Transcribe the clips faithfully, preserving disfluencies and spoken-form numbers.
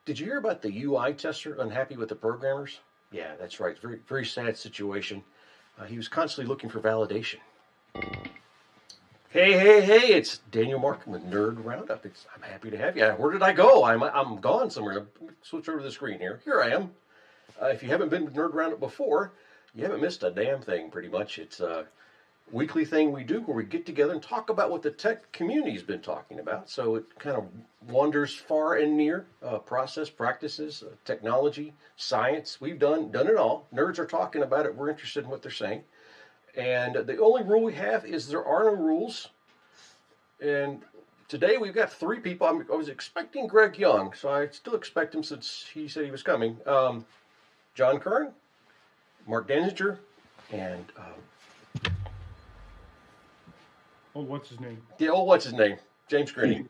Did you hear about the U I tester unhappy with the programmers? Yeah, that's right. Very, very sad situation. Uh, he was constantly looking for validation. Hey, hey, hey! It's Daniel Markham with Nerd Roundup. It's, I'm happy to have you. Where did I go? I'm I'm gone somewhere. Switch over to the screen here. Here I am. Uh, if you haven't been to Nerd Roundup before, you haven't missed a damn thing. Pretty much, it's a weekly thing we do where we get together and talk about what the tech community's been talking about. So it kind of wanders far and near. Uh, process, practices, uh, technology, science. We've done done it all. Nerds are talking about it. We're interested in what they're saying. And the only rule we have is there are no rules. And today we've got three people. I'm, I was expecting Greg Young, so I still expect him since he said he was coming. Um, John Kern, Mark Denzinger, and um, oh, what's his name? Yeah, oh, what's his name? James Grinny.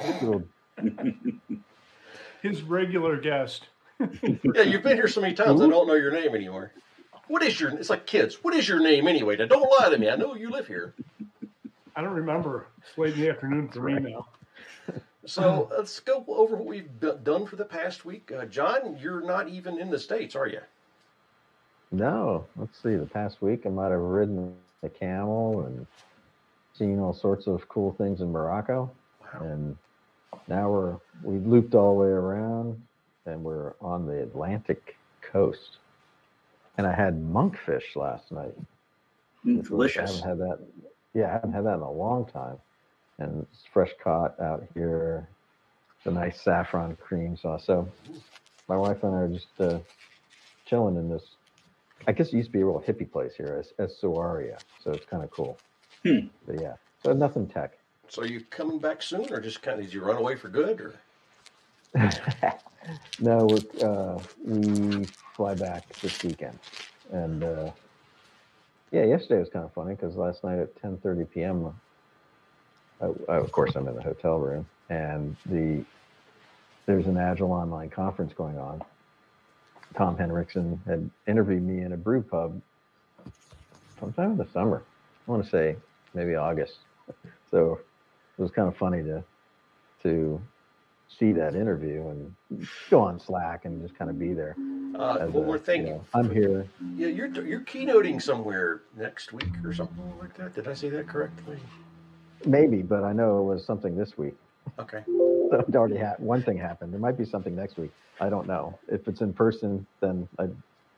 His regular guest. Yeah, you've been here so many times, I don't know your name anymore. What is your, it's like kids, what is your name anyway? Now, don't lie to me. I know you live here. I don't remember. It's late in the afternoon for me now. So let's go over what we've done for the past week. Uh, John, you're not even in the States, are you? No. Let's see. The past week, I might have ridden a camel and seen all sorts of cool things in Morocco. Wow. And now we're, we've looped all the way around, and we're on the Atlantic coast. And I had monkfish last night. Mm, delicious. Was, I haven't had that. Yeah, I haven't had that in a long time. And it's fresh caught out here. It's a nice saffron cream sauce. So my wife and I are just uh, chilling in this. I guess it used to be a real hippie place here, as as Soaria. So it's kind of cool. Hmm. But yeah, so nothing tech. So are you coming back soon, or just kind of did you run away for good, or? No, we're, uh, we fly back this weekend, and uh, yeah, yesterday was kind of funny because last night at ten thirty p.m., I, I, of course I'm in the hotel room, and the there's an Agile online conference going on. Tom Henriksen had interviewed me in a brew pub sometime in the summer. I want to say maybe August. So it was kind of funny to to. see that interview and go on Slack and just kind of be there. Uh, what a, we're thinking, you know, I'm here. Yeah, you're you're keynoting somewhere next week or something like that. Did I say that correctly? Maybe, but I know it was something this week. Okay. So it already had one thing happened. There might be something next week. I don't know. If it's in person, then I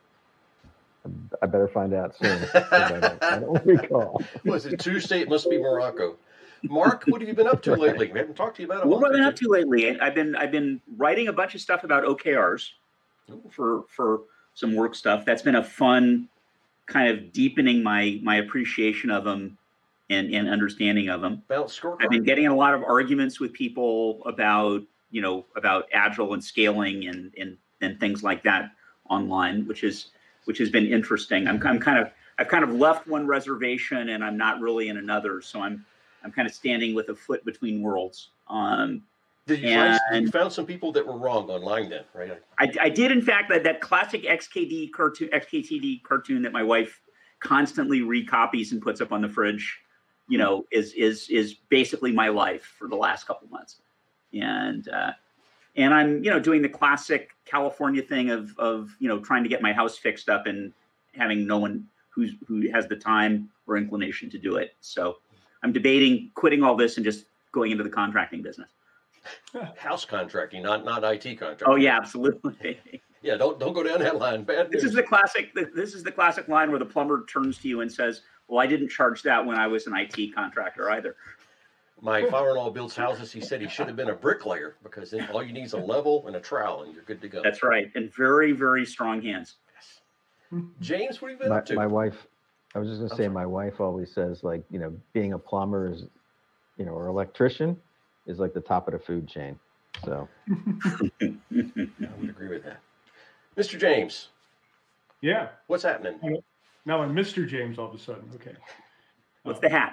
I better find out soon. I don't, I don't recall. Was it Tuesday? It must be Morocco. Mark, what have you been up to lately? We haven't talked to you about it. What have I been up to lately? I've been I've been writing a bunch of stuff about O K Rs for for some work stuff. That's been a fun kind of deepening my my appreciation of them and, and understanding of them. I've been getting in a lot of arguments with people about you know about Agile and scaling and and and things like that online, which is which has been interesting. I'm I'm kind of I've kind of left one reservation and I'm not really in another, so I'm. I'm kind of standing with a foot between worlds. Um, did, you and find, you found some people that were wrong online then, right? I, I did, in fact, that, that classic X K D cartoon, X K T D cartoon that my wife constantly recopies and puts up on the fridge, you know, is is is basically my life for the last couple of months. And uh, and I'm, you know, doing the classic California thing of of you know trying to get my house fixed up and having no one who's who has the time or inclination to do it. So. I'm debating quitting all this and just going into the contracting business. House contracting, not not I T contracting. Oh yeah, absolutely. Yeah, don't don't go down that line. Bad news. This is the classic. This is the classic line where the plumber turns to you and says, "Well, I didn't charge that when I was an I T contractor either." My father-in-law builds houses. He said he should have been a bricklayer because then all you need is a level and a trowel and you're good to go. That's right, and very very strong hands. Yes. James, what have you been my, up to? My wife. I was just going to say, my wife always says, like, you know, being a plumber is, you know, or electrician is like the top of the food chain. So I would agree with that. Mister James. Yeah. What's happening? Now I'm Mister James all of a sudden. Okay. What's the hat?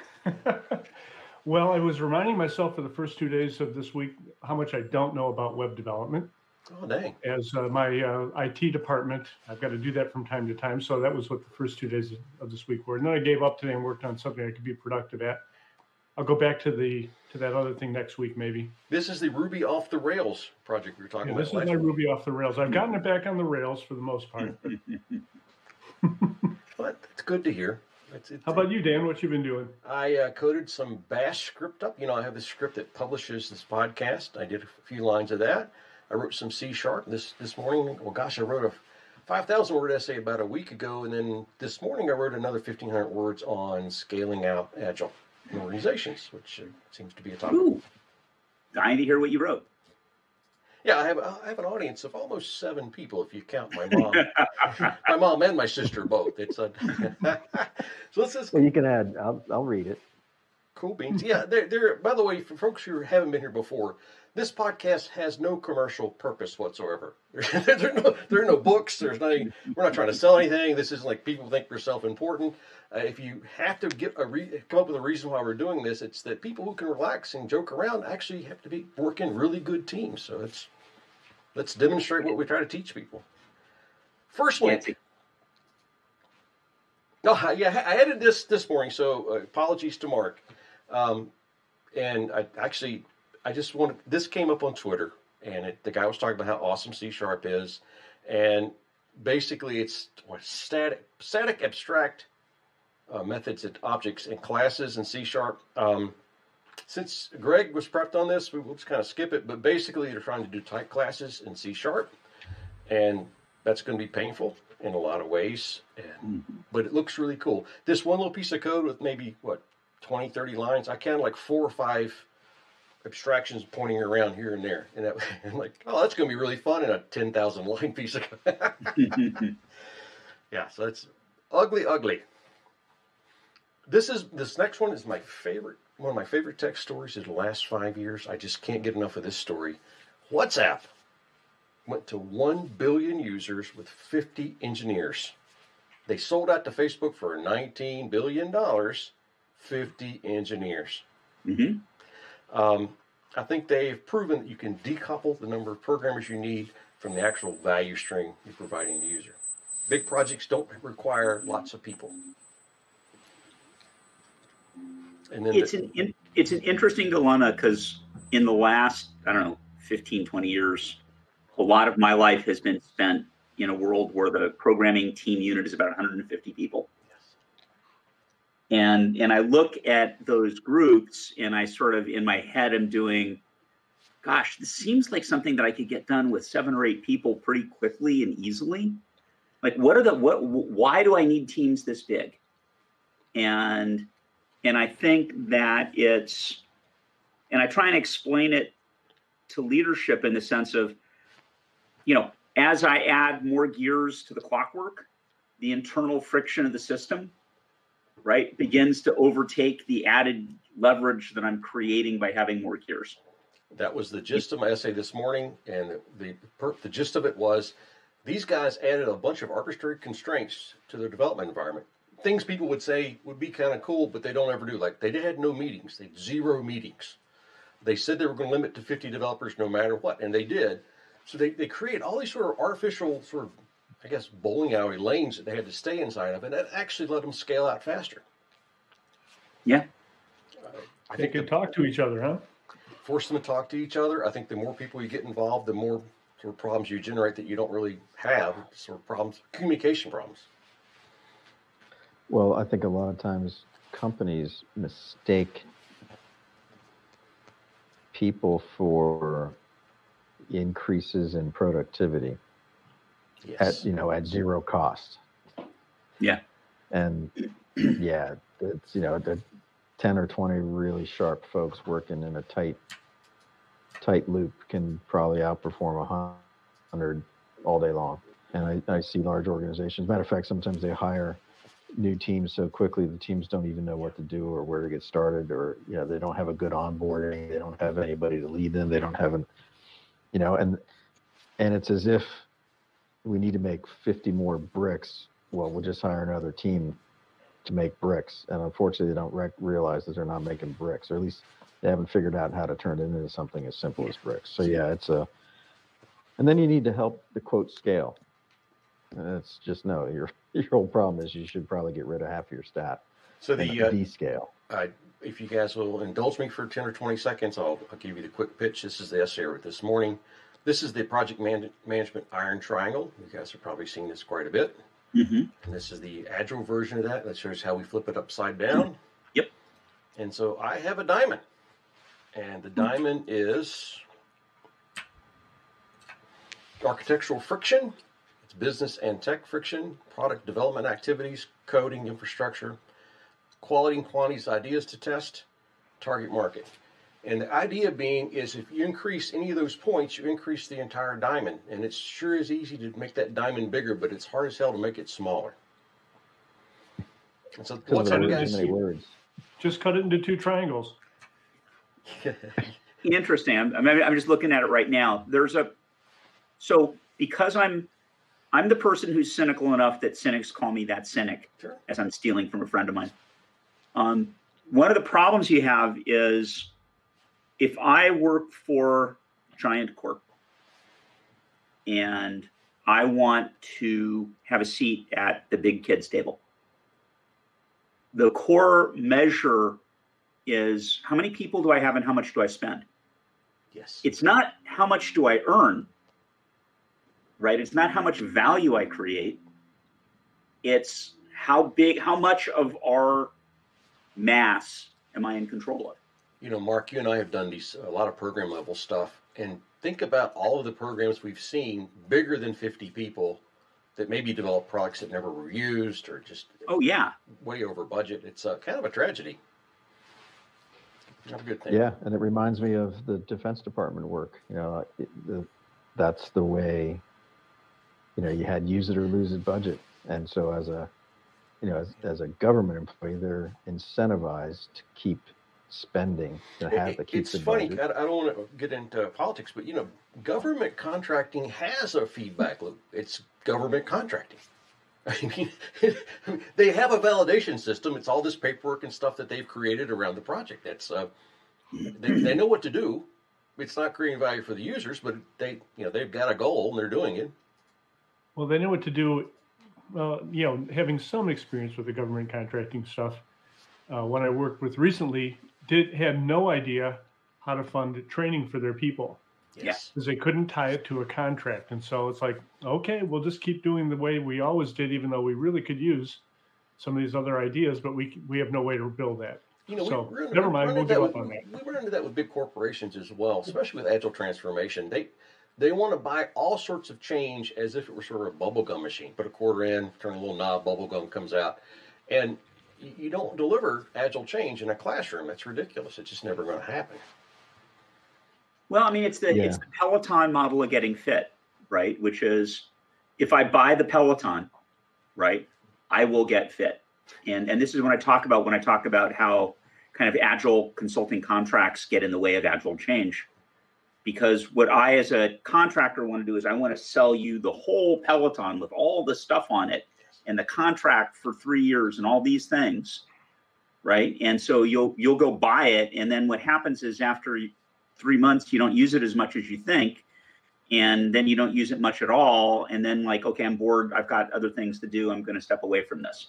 Well, I was reminding myself for the first two days of this week how much I don't know about web development. Oh, dang. As uh, my uh, I T department, I've got to do that from time to time. So that was what the first two days of this week were. And then I gave up today and worked on something I could be productive at. I'll go back to the to that other thing next week, maybe. This is the Ruby off the Rails project we were talking Yeah, about. this is last my week. Ruby off the rails. I've gotten it back on the rails for the most part. But it's good to hear. It's, it's, How about you, Dan? What you been doing? I uh, coded some Bash script up. You know, I have this script that publishes this podcast. I did a few lines of that. I wrote some C Sharp this this morning. Well, gosh, I wrote a five thousand word essay about a week ago, and then this morning I wrote another fifteen hundred words on scaling out Agile in organizations, which uh, seems to be a topic. Ooh, dying to hear what you wrote. Yeah, I have I have an audience of almost seven people if you count my mom, my mom and my sister both. It's a so this is Well, you can add. I'll I'll read it. cool beans. Yeah, they're, they're by the way, for folks who haven't been here before, this podcast has no commercial purpose whatsoever. There, there, are no, there are no books. There's nothing. We're not trying to sell anything. This isn't like people think we're self-important. Uh, if you have to get a re- come up with a reason why we're doing this, it's that people who can relax and joke around actually have to be work in really good teams. So it's let's demonstrate what we try to teach people. First Yeah, link. it's a- No, I- yeah, I added this this morning, so uh, apologies to Mark. Um, and I actually, I just wanted, this came up on Twitter, and it, the guy was talking about how awesome C Sharp is. And basically, it's what static, static abstract uh, methods and objects and classes in C Sharp. Um, since Greg was prepped on this, we will just kind of skip it. But basically, they're trying to do type classes in C Sharp, and that's going to be painful in a lot of ways. And but it looks really cool. This one little piece of code with maybe what twenty, thirty lines, I counted like four or five abstractions pointing around here and there, and that, I'm like, oh, that's going to be really fun in a ten thousand line piece of code. Yeah, so it's ugly, ugly. This is this next one is my favorite. One of my favorite tech stories of the last five years. I just can't get enough of this story. WhatsApp went to one billion users with fifty engineers. They sold out to Facebook for nineteen billion dollars, fifty engineers. Mhm. Um, I think they've proven that you can decouple the number of programmers you need from the actual value stream you're providing the user. Big projects don't require lots of people. And then It's the, an in, it's an interesting dilemma because in the last, I don't know, fifteen, twenty years, a lot of my life has been spent in a world where the programming team unit is about one hundred fifty people. And and I look at those groups and I sort of in my head am doing, gosh, this seems like something that I could get done with seven or eight people pretty quickly and easily. Like, what are the what? Why do I need teams this big? And and I think that it's, and I try and explain it to leadership in the sense of, you know, as I add more gears to the clockwork, the internal friction of the system, right, begins to overtake the added leverage that I'm creating by having more gears. that was the gist of my essay this morning, and the the, per, the gist of it was these guys added a bunch of arbitrary constraints to their development environment. Things people would say would be kind of cool, but they don't ever do. Like they had no meetings, they had zero meetings. They said they were going to limit to fifty developers no matter what, and they did. So they, they create all these sort of artificial sort of, I guess, bowling alley lanes that they had to stay inside of, and that actually let them scale out faster. Yeah. Uh, I They think can the, talk to each other, huh? force them to talk to each other. I think the more people you get involved, the more sort of problems you generate that you don't really have, sort of problems, communication problems. Well, I think a lot of times companies mistake people for increases in productivity Yes. at you know at zero cost. Yeah. And yeah, it's you know the ten or twenty really sharp folks working in a tight tight loop can probably outperform a hundred all day long. And I, I see large organizations. Matter of fact, sometimes they hire new teams so quickly the teams don't even know what to do or where to get started, or you know they don't have a good onboarding, they don't have anybody to lead them, they don't have an you know and and it's as if we need to make fifty more bricks. Well, we'll just hire another team to make bricks, and unfortunately they don't rec- realize that they're not making bricks, or at least they haven't figured out how to turn it into something as simple as bricks. So yeah, it's a and then you need to help the quote scale. And it's just no, your your whole problem is you should probably get rid of half of your staff. So and the uh, descale. I if you guys will indulge me for ten or twenty seconds, I'll, I'll give you the quick pitch. This is the essay I wrote this morning. This is the project man- management iron triangle. You guys have probably seen this quite a bit. Mm-hmm. And this is the agile version of that. That shows how we flip it upside down. Yep. And so I have a diamond. And the diamond is architectural friction. It's business and tech friction, product development activities, coding, infrastructure, quality and quantities, ideas to test, target market. And the idea being is if you increase any of those points, you increase the entire diamond. And it sure is easy to make that diamond bigger, but it's hard as hell to make it smaller. And so what's up, guys? Many words. Just cut it into two triangles. Interesting. I'm, I'm I'm just looking at it right now. There's a so because I'm I'm the person who's cynical enough that cynics call me that cynic, Sure. as I'm stealing from a friend of mine. Um, one of the problems you have is if I work for Giant Corp and I want to have a seat at the big kids table, the core measure is how many people do I have and how much do I spend? Yes. It's not how much do I earn, right? It's not how much value I create. It's how big, how much of our mass am I in control of? You know, Mark, you and I have done these a lot of program level stuff, and think about all of the programs we've seen bigger than fifty people that maybe develop products that never were used or just Oh yeah, way over budget. It's uh, kind of a tragedy. Not a good thing. Yeah, and it reminds me of the Defense Department work. You know, it, the, that's the way. You know, you had use it or lose it budget, and so as a, you know, as, as a government employee, they're incentivized to keep spending to have to keep It's the funny. budget. I I don't want to get into politics, but you know, government contracting has a feedback loop. It's government contracting. I mean, they have a validation system. It's all this paperwork and stuff that they've created around the project. That's uh, they, they know what to do. It's not creating value for the users, but they, you know, they've got a goal and they're doing it. Well, they know what to do. Uh, you know, having some experience with the government contracting stuff, uh, when I worked with recently, did had no idea how to fund training for their people. Yes. Because they couldn't tie it to a contract. And so it's like, okay, we'll just keep doing the way we always did, even though we really could use some of these other ideas, but we we have no way to build that. You know, So, we run, never mind, run we'll into give that up with, on that. We run into that with big corporations as well, especially with agile transformation. They they want to buy all sorts of change as if it were sort of a bubble gum machine. Put a quarter in, turn a little knob, bubble gum comes out, and you, you don't deliver agile change in a classroom. That's ridiculous. It's just never going to happen. well, I mean, it's the Yeah. it's the Peloton model of getting fit, right? Which is, if I buy the Peloton, right, I will get fit. And and this is when I talk about when I talk about how kind of agile consulting contracts get in the way of agile change. Because what I, as a contractor, want to do is I want to sell you the whole Peloton with all the stuff on it and the contract for three years and all these things, right? And so you'll you'll go buy it, and then what happens is after three months you don't use it as much as you think, and then you don't use it much at all, and then like, okay, I'm bored. I've got other things to do. I'm going to step away from this.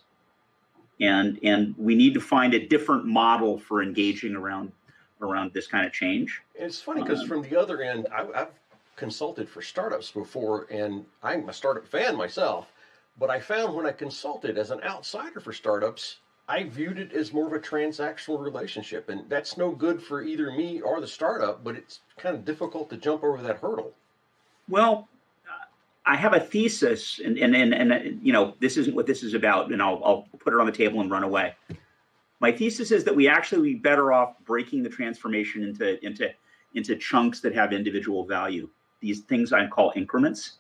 And and we need to find a different model for engaging around around this kind of change. It's funny because Um, from the other end, I, I've consulted for startups before, and I'm a startup fan myself. But I found when I consulted as an outsider for startups, I viewed it as more of a transactional relationship, and that's no good for either me or the startup. But it's kind of difficult to jump over that hurdle. Well, uh, I have a thesis, and and and, and uh, you know, this isn't what this is about, and I'll I'll put it on the table and run away. My thesis is that we actually be better off breaking the transformation into into into chunks that have individual value. These things I call increments,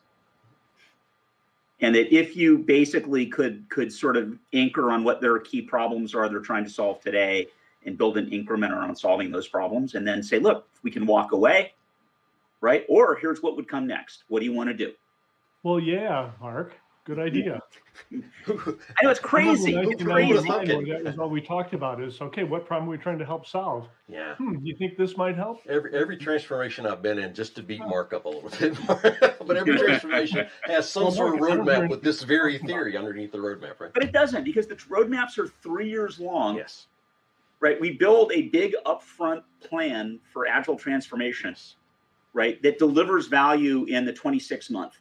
and that if you basically could could sort of anchor on what their key problems are they're trying to solve today, and build an increment around solving those problems, and then say, look, we can walk away, right? Or here's what would come next. What do you want to do? Well, yeah, Mark, good idea. I know it's crazy. I remember It's in crazy. nineteen ninety-nine, crazy. That was all we talked about is, okay, what problem are we trying to help solve? Yeah. Hmm, you think this might help? Every every transformation I've been in, just to beat Mark up a little bit more, but every transformation has some Well, sort of Mark, I don't roadmap hear with this very theory underneath the roadmap, right? But it doesn't, because the roadmaps are three years long, Yes. right? We build a big upfront plan for agile transformations, right? That delivers value in the twenty-sixth month.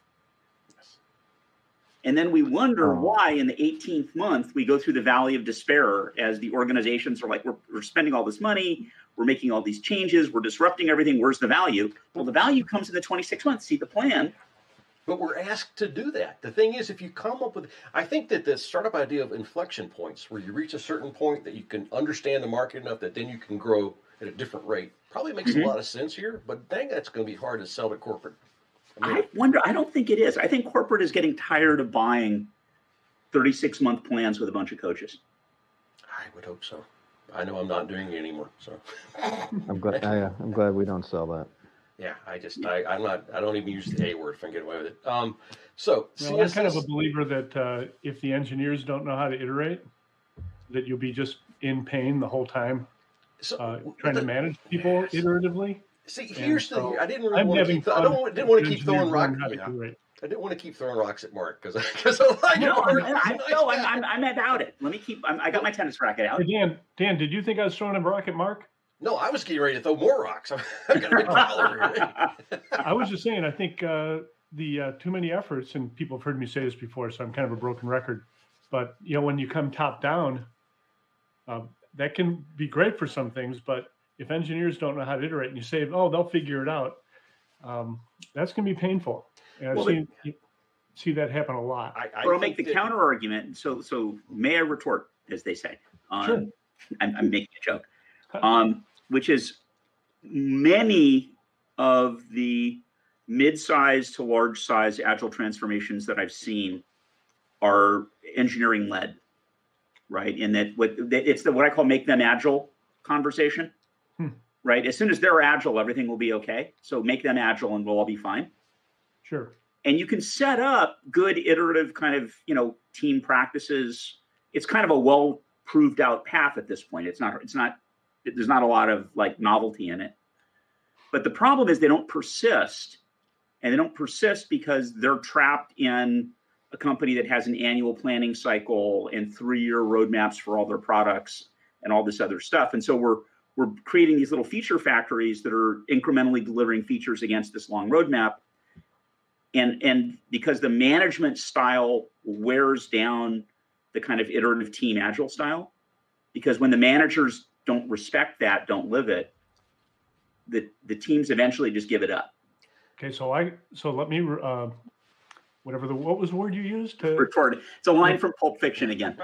And then we wonder Oh. why in the eighteenth month we go through the valley of despair as the organizations are like, we're, we're spending all this money, we're making all these changes, we're disrupting everything. Where's the value? Well, the value comes in the twenty-six months. See the plan. But we're asked to do that. The thing is, if you come up with, I think that the startup idea of inflection points, where you reach a certain point that you can understand the market enough that then you can grow at a different rate, probably makes Mm-hmm. a lot of sense here. But dang, that's going to be hard to sell to corporate. I mean, I wonder, I don't think it is. I think corporate is getting tired of buying thirty-six month plans with a bunch of coaches. I would hope so. I know I'm not doing it anymore. So I'm glad. I, uh, I'm glad we don't sell that. yeah, I just, I, I'm not, I don't even use the A word if I can get away with it. Um, so Well, I'm C S S, kind of a believer that uh, if the engineers don't know how to iterate, that you'll be just in pain the whole time so, uh, w- trying the- to manage people iteratively. See, here's the. so I didn't really I'm want to having keep. I fun don't. want- Didn't want to with keep throwing engineers rocks. learning how to Yeah, iterate. I didn't want to keep throwing rocks at Mark because because I'm like, No, I'm, Mark, I'm, I'm, nice no, guy. I'm, I'm, I'm about it. Let me keep, I'm, I got my tennis racket out. Hey, Dan, Dan, did you think I was throwing a rock at Mark? No, I was getting ready to throw more rocks. I've got a big pile over here. I was just saying, I think uh, the uh, too many efforts, and people have heard me say this before, so I'm kind of a broken record. But you know, when you come top down, uh, that can be great for some things. But if engineers don't know how to iterate, and you say, "Oh, they'll figure it out," um, that's going to be painful. And I've Well, seen you see that happen a lot. I, I Or I'll make the think that- counter argument. So, so may I retort, as they say? Um, Sure. I'm, I'm making a joke, um, which is many of the mid-size to large-size agile transformations that I've seen are engineering led, right? And that what it's the what I call make them agile conversation, Hmm. right? As soon as they're agile, everything will be okay. So make them agile, and we'll all be fine. Sure. And you can set up good iterative kind of, you know, team practices. It's kind of a well proved out path at this point. It's not, it's not, there's not a lot of like novelty in it. But the problem is they don't persist. And they don't persist because they're trapped in a company that has an annual planning cycle and three-year roadmaps for all their products and all this other stuff. And so we're we're creating these little feature factories that are incrementally delivering features against this long roadmap. And, and because the management style wears down the kind of iterative team agile style, because when the managers don't respect that, don't live it, the, the teams eventually just give it up. Okay. So I so let me uh, whatever the what was the word you used to. Retort. It's a line from Pulp Fiction again.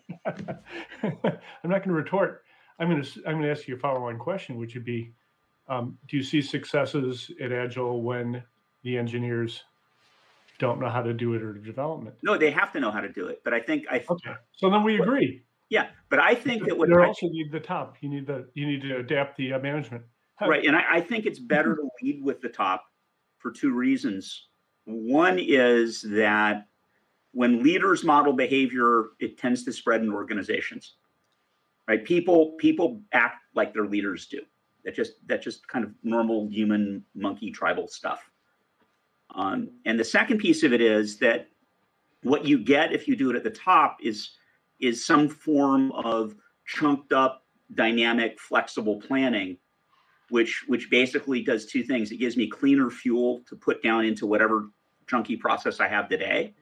I'm not going to retort. I'm going to I'm going to ask you a follow-on question, which would be, um, do you see successes at Agile when the engineers don't know how to do iterative development? No, they have to know how to do it. But I think I Okay, so then we agree. yeah. But I think that what you I, also need the top. You need the you need to adapt the uh, management. right, and I, I think it's better to lead with the top for two reasons. One is that when leaders model behavior, it tends to spread in organizations. Right? People people act like their leaders do. That just that just kind of normal human monkey tribal stuff. Um, and the second piece of it is that what you get if you do it at the top is is some form of chunked up, dynamic, flexible planning, which which basically does two things. It gives me cleaner fuel to put down into whatever chunky process I have today.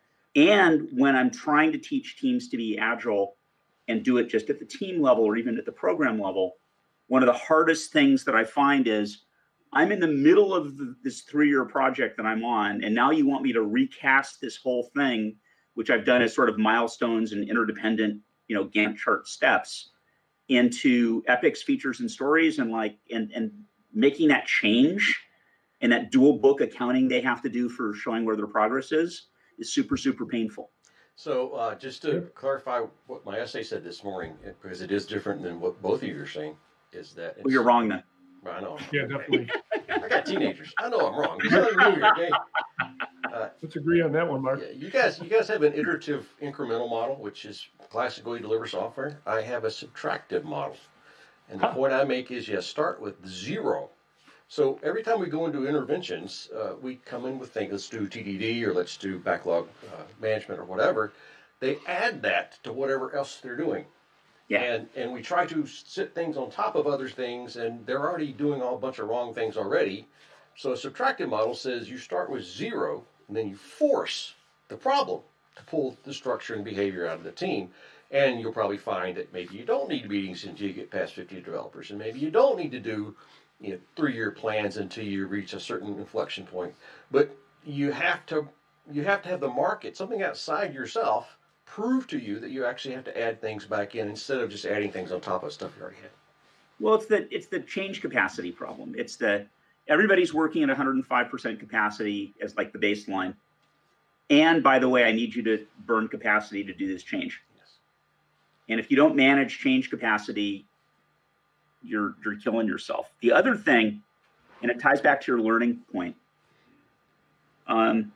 And when I'm trying to teach teams to be agile and do it just at the team level or even at the program level, one of the hardest things that I find is I'm in the middle of the, this three-year project that I'm on, and now you want me to recast this whole thing, which I've done as sort of milestones and interdependent, you know, Gantt chart steps, into epics, features, and stories, and like and and making that change and that dual book accounting they have to do for showing where their progress is is super super painful. So uh, just to clarify what my essay said this morning, because it is different than what both of you are saying, is that it's, Well, you're wrong then. I know. Yeah, definitely. I got teenagers. I know I'm wrong. It's not you here, okay? Uh, Let's agree on that one, Mark. yeah, you guys, you guys have an iterative incremental model, which is classic way you deliver software. I have a subtractive model, and the Huh. point I make is you start with zero. So every time we go into interventions, uh, we come in with things. Let's do T D D or let's do backlog uh, management or whatever. They add that to whatever else they're doing. Yeah. And and we try to sit things on top of other things, and they're already doing all a bunch of wrong things already. So a subtractive model says you start with zero, and then you force the problem to pull the structure and behavior out of the team. And you'll probably find that maybe you don't need meetings until you get past fifty developers, and maybe you don't need to do you know, three-year plans until you reach a certain inflection point. But you have to you have to have the market, something outside yourself, prove to you that you actually have to add things back in instead of just adding things on top of stuff you already had. Well, it's the it's the change capacity problem. It's the everybody's working at one hundred five percent capacity as like the baseline. And by the way, I need you to burn capacity to do this change. Yes. And if you don't manage change capacity, you're you're killing yourself. The other thing, and it ties back to your learning point. Um,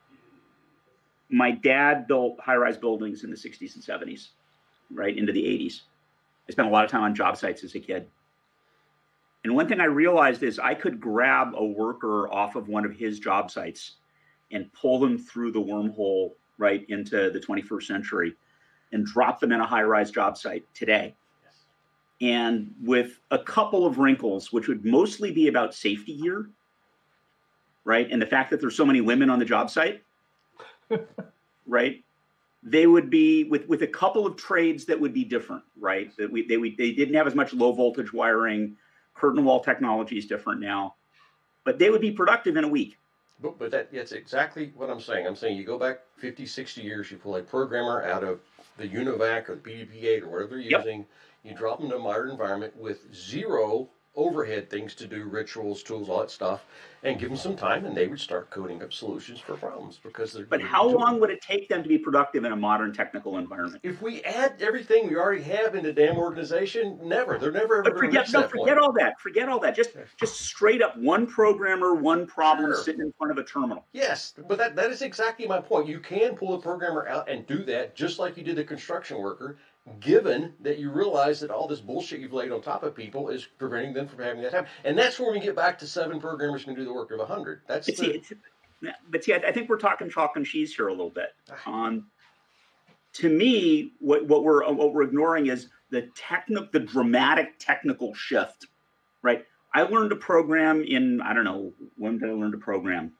my dad built high-rise buildings in the sixties and seventies, right into the eighties. I spent a lot of time on job sites as a kid. And one thing I realized is I could grab a worker off of one of his job sites and pull them through the wormhole right into the twenty-first century and drop them in a high-rise job site today. Yes. And with a couple of wrinkles, which would mostly be about safety gear, right? And the fact that there's so many women on the job site, right? They would be with, with a couple of trades that would be different, right? That we they we, they didn't have as much low voltage wiring. Curtain wall technology is different now, but they would be productive in a week. But, but that, that's exactly what I'm saying. I'm saying you go back fifty, sixty years, you pull a programmer out of the UNIVAC or the P D P eight or whatever they're Yep. using, you drop them to a modern environment with zero overhead things to do, rituals, tools, all that stuff, and give them some time, and they would start coding up solutions for problems because they're. But how long would it take them to be productive in a modern technical environment? If we add everything we already have into damn organization, never. They're never ever But going to forget reach no, that forget point. all that. Forget all that. Just just straight up one programmer, one problem Sure. sitting in front of a terminal. Yes, but that, that is exactly my point. You can pull a programmer out and do that just like you did the construction worker, given that you realize that all this bullshit you've laid on top of people is preventing them from having that time. And that's where we get back to seven programmers can do the work of a hundred. That's But the, see, it's, but see, I, I think we're talking chalk and cheese here a little bit. Um, to me, what, what we're what we're ignoring is the technical, the dramatic technical shift. Right? I learned to program in I don't know when did I learn to program?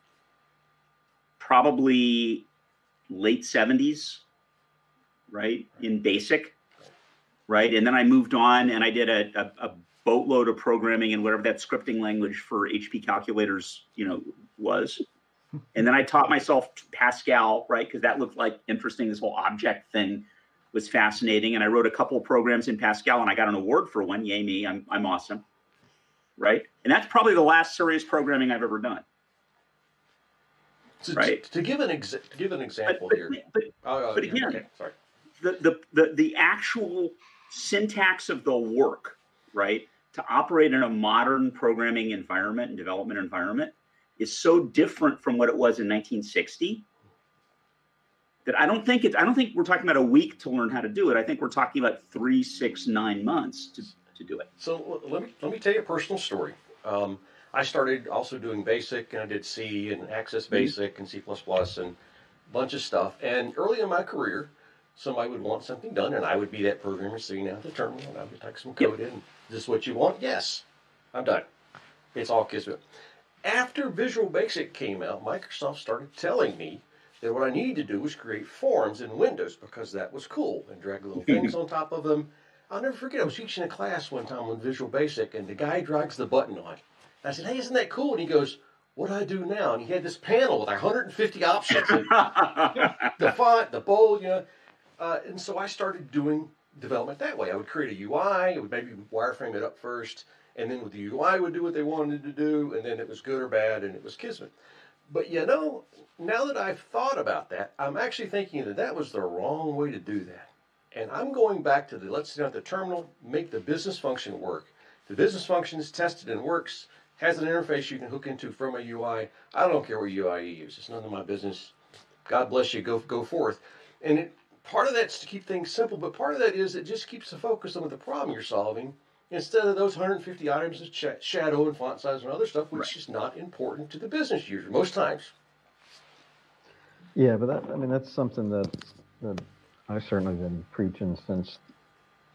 Probably late seventies, right? In BASIC, right? And then I moved on and I did a, a, a boatload of programming in whatever that scripting language for H P calculators, you know, was. And then I taught myself Pascal, right? Because that looked like interesting. This whole object thing was fascinating. And I wrote a couple of programs in Pascal and I got an award for one. Yay me, I'm, I'm awesome, right? And that's probably the last serious programming I've ever done. to, right. To, to give an ex, to give an example but, here. But, Oh, oh, but yeah, again, okay, sorry. the, the, the, the actual syntax of the work, right, to operate in a modern programming environment and development environment is so different from what it was in nineteen sixty that I don't think it's, I don't think we're talking about a week to learn how to do it. I think we're talking about three, six, nine months to, to do it. So let me let me tell you a personal story. Um, I started also doing BASIC, and I did C and Access Basic and C plus plus and a bunch of stuff. And early in my career, somebody would want something done, and I would be that programmer sitting down at the terminal, and I would type some code in. Is this what you want? Yes. I'm done. It's all kismet. After Visual Basic came out, Microsoft started telling me that what I needed to do was create forms in Windows because that was cool, and drag little things on top of them. I'll never forget, I was teaching a class one time on Visual Basic, and the guy drags the button on. And I said, hey, isn't that cool? And he goes, what do I do now? And he had this panel with one hundred fifty options. And the font, the bold, you know. Uh, and so I started doing development that way. I would create a U I, I would maybe wireframe it up first, and then with the U I would do what they wanted to do, and then it was good or bad, and it was kismet. But you know, now that I've thought about that, I'm actually thinking that that was the wrong way to do that. And I'm going back to the, let's sit at the terminal, make the business function work. The business function is tested and works, has an interface you can hook into from a U I. I don't care what U I you use. It's none of my business. God bless you. Go go forth. And it, part of that's to keep things simple, but part of that is it just keeps the focus on the problem you're solving instead of those one hundred fifty items of ch- shadow and font size and other stuff, which right. is not important to the business user most times. Yeah, but that, I mean, that's something that, that I've certainly been preaching since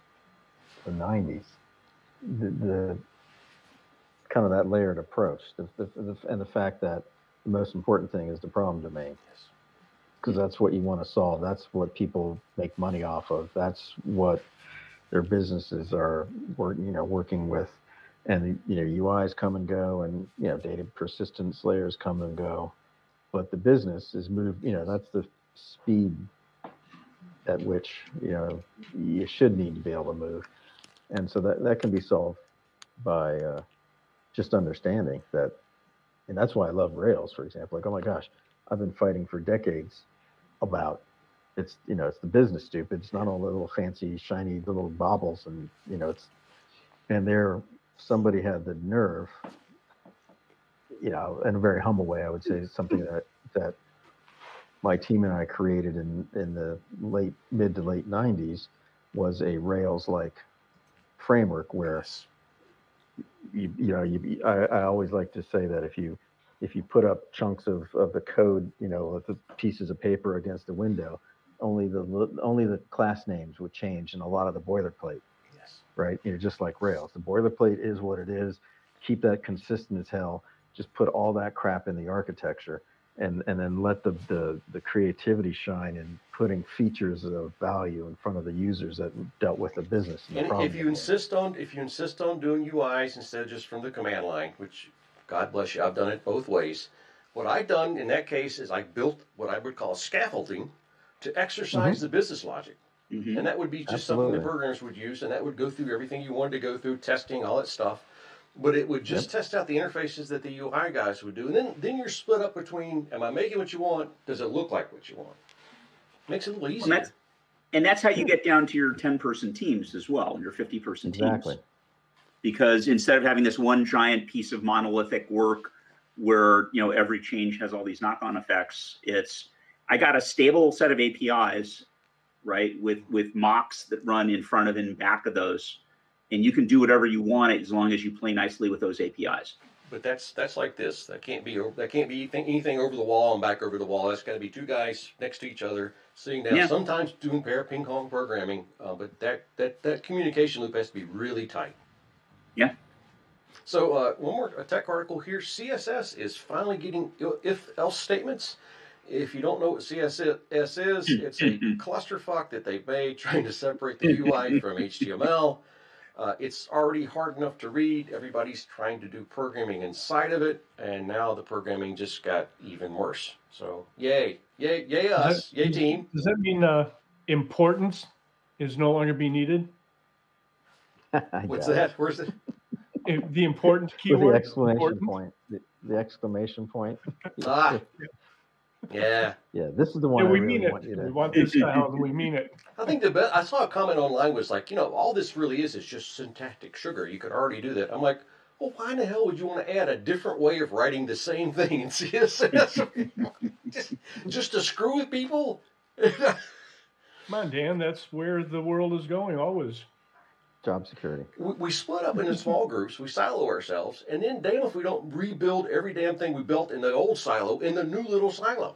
the nineties, the, the kind of that layered approach, the, the, the, and the fact that the most important thing is the problem domain, because that's what you want to solve. That's what people make money off of. That's what their businesses are, work, you know, working with. And you know, U Is come and go, and you know, data persistence layers come and go, but the business is moved. You know, that's the speed at which you know you should need to be able to move, and so that that can be solved by uh, just understanding that. And that's why I love Rails, for example. Like, oh my gosh, I've been fighting for decades about it's you know it's the business stupid. It's not all the little fancy shiny little baubles, and you know it's and they're somebody had the nerve, you know, in a very humble way, I would say something that that my team and I created in in the late mid to late nineties was a Rails like framework where you you know you I, I always like to say that if you if you put up chunks of, of the code, you know, with the pieces of paper against the window, only the only the class names would change and a lot of the boilerplate. Right, you know, just like Rails, the boilerplate is what it is. Keep that consistent as hell. Just put all that crap in the architecture, and and then let the the, the creativity shine in putting features of value in front of the users that dealt with the business. And, and the if you insist on if you insist on doing U Is instead of just from the command line, which God bless you, I've done it both ways. What I've done in that case is I built what I would call scaffolding to exercise mm-hmm. the business logic. Mm-hmm. And that would be just Absolutely. something the programmers would use, and that would go through everything you wanted to go through, testing, all that stuff. But it would just yep. test out the interfaces that the U I guys would do. And then, then you're split up between, am I making what you want? Does it look like what you want? Makes it a little easier. And that's, and that's how you get down to your ten-person teams as well, your fifty-person exactly. teams. Because instead of having this one giant piece of monolithic work where, you know, every change has all these knock-on effects, it's, I got a stable set of A P Is, right, with with mocks that run in front of and back of those, and you can do whatever you want as long as you play nicely with those A P Is. But that's that's like this. That can't be that can't be anything, anything over the wall and back over the wall. That's got to be two guys next to each other, sitting down. Yeah. Sometimes doing pair ping pong programming, uh, but that, that that communication loop has to be really tight. Yeah. So uh, one more tech article here. C S S is finally getting if-else statements. If you don't know what C S S is, it's a clusterfuck that they made trying to separate the U I from H T M L. Uh, it's already hard enough to read. Everybody's trying to do programming inside of it, and now the programming just got even worse. So, yay. Yay, yay us. That, yay team. Does that mean uh, importance is no longer being needed? What's that? Where's it? If the importance keyword. With the exclamation important. point. The, the exclamation point. ah. Yeah. Yeah, this is the one yeah, I we really mean want it. you to... We want this style, and we mean it. I think the best, I saw a comment online was like, you know, all this really is is just syntactic sugar. You could already do that. I'm like, well, why in the hell would you want to add a different way of writing the same thing in C S S? just, just to screw with people? Come on, Dan, that's where the world is going always. Job security. We, we split up into small groups, we silo ourselves, and then damn if we don't rebuild every damn thing we built in the old silo in the new little silo.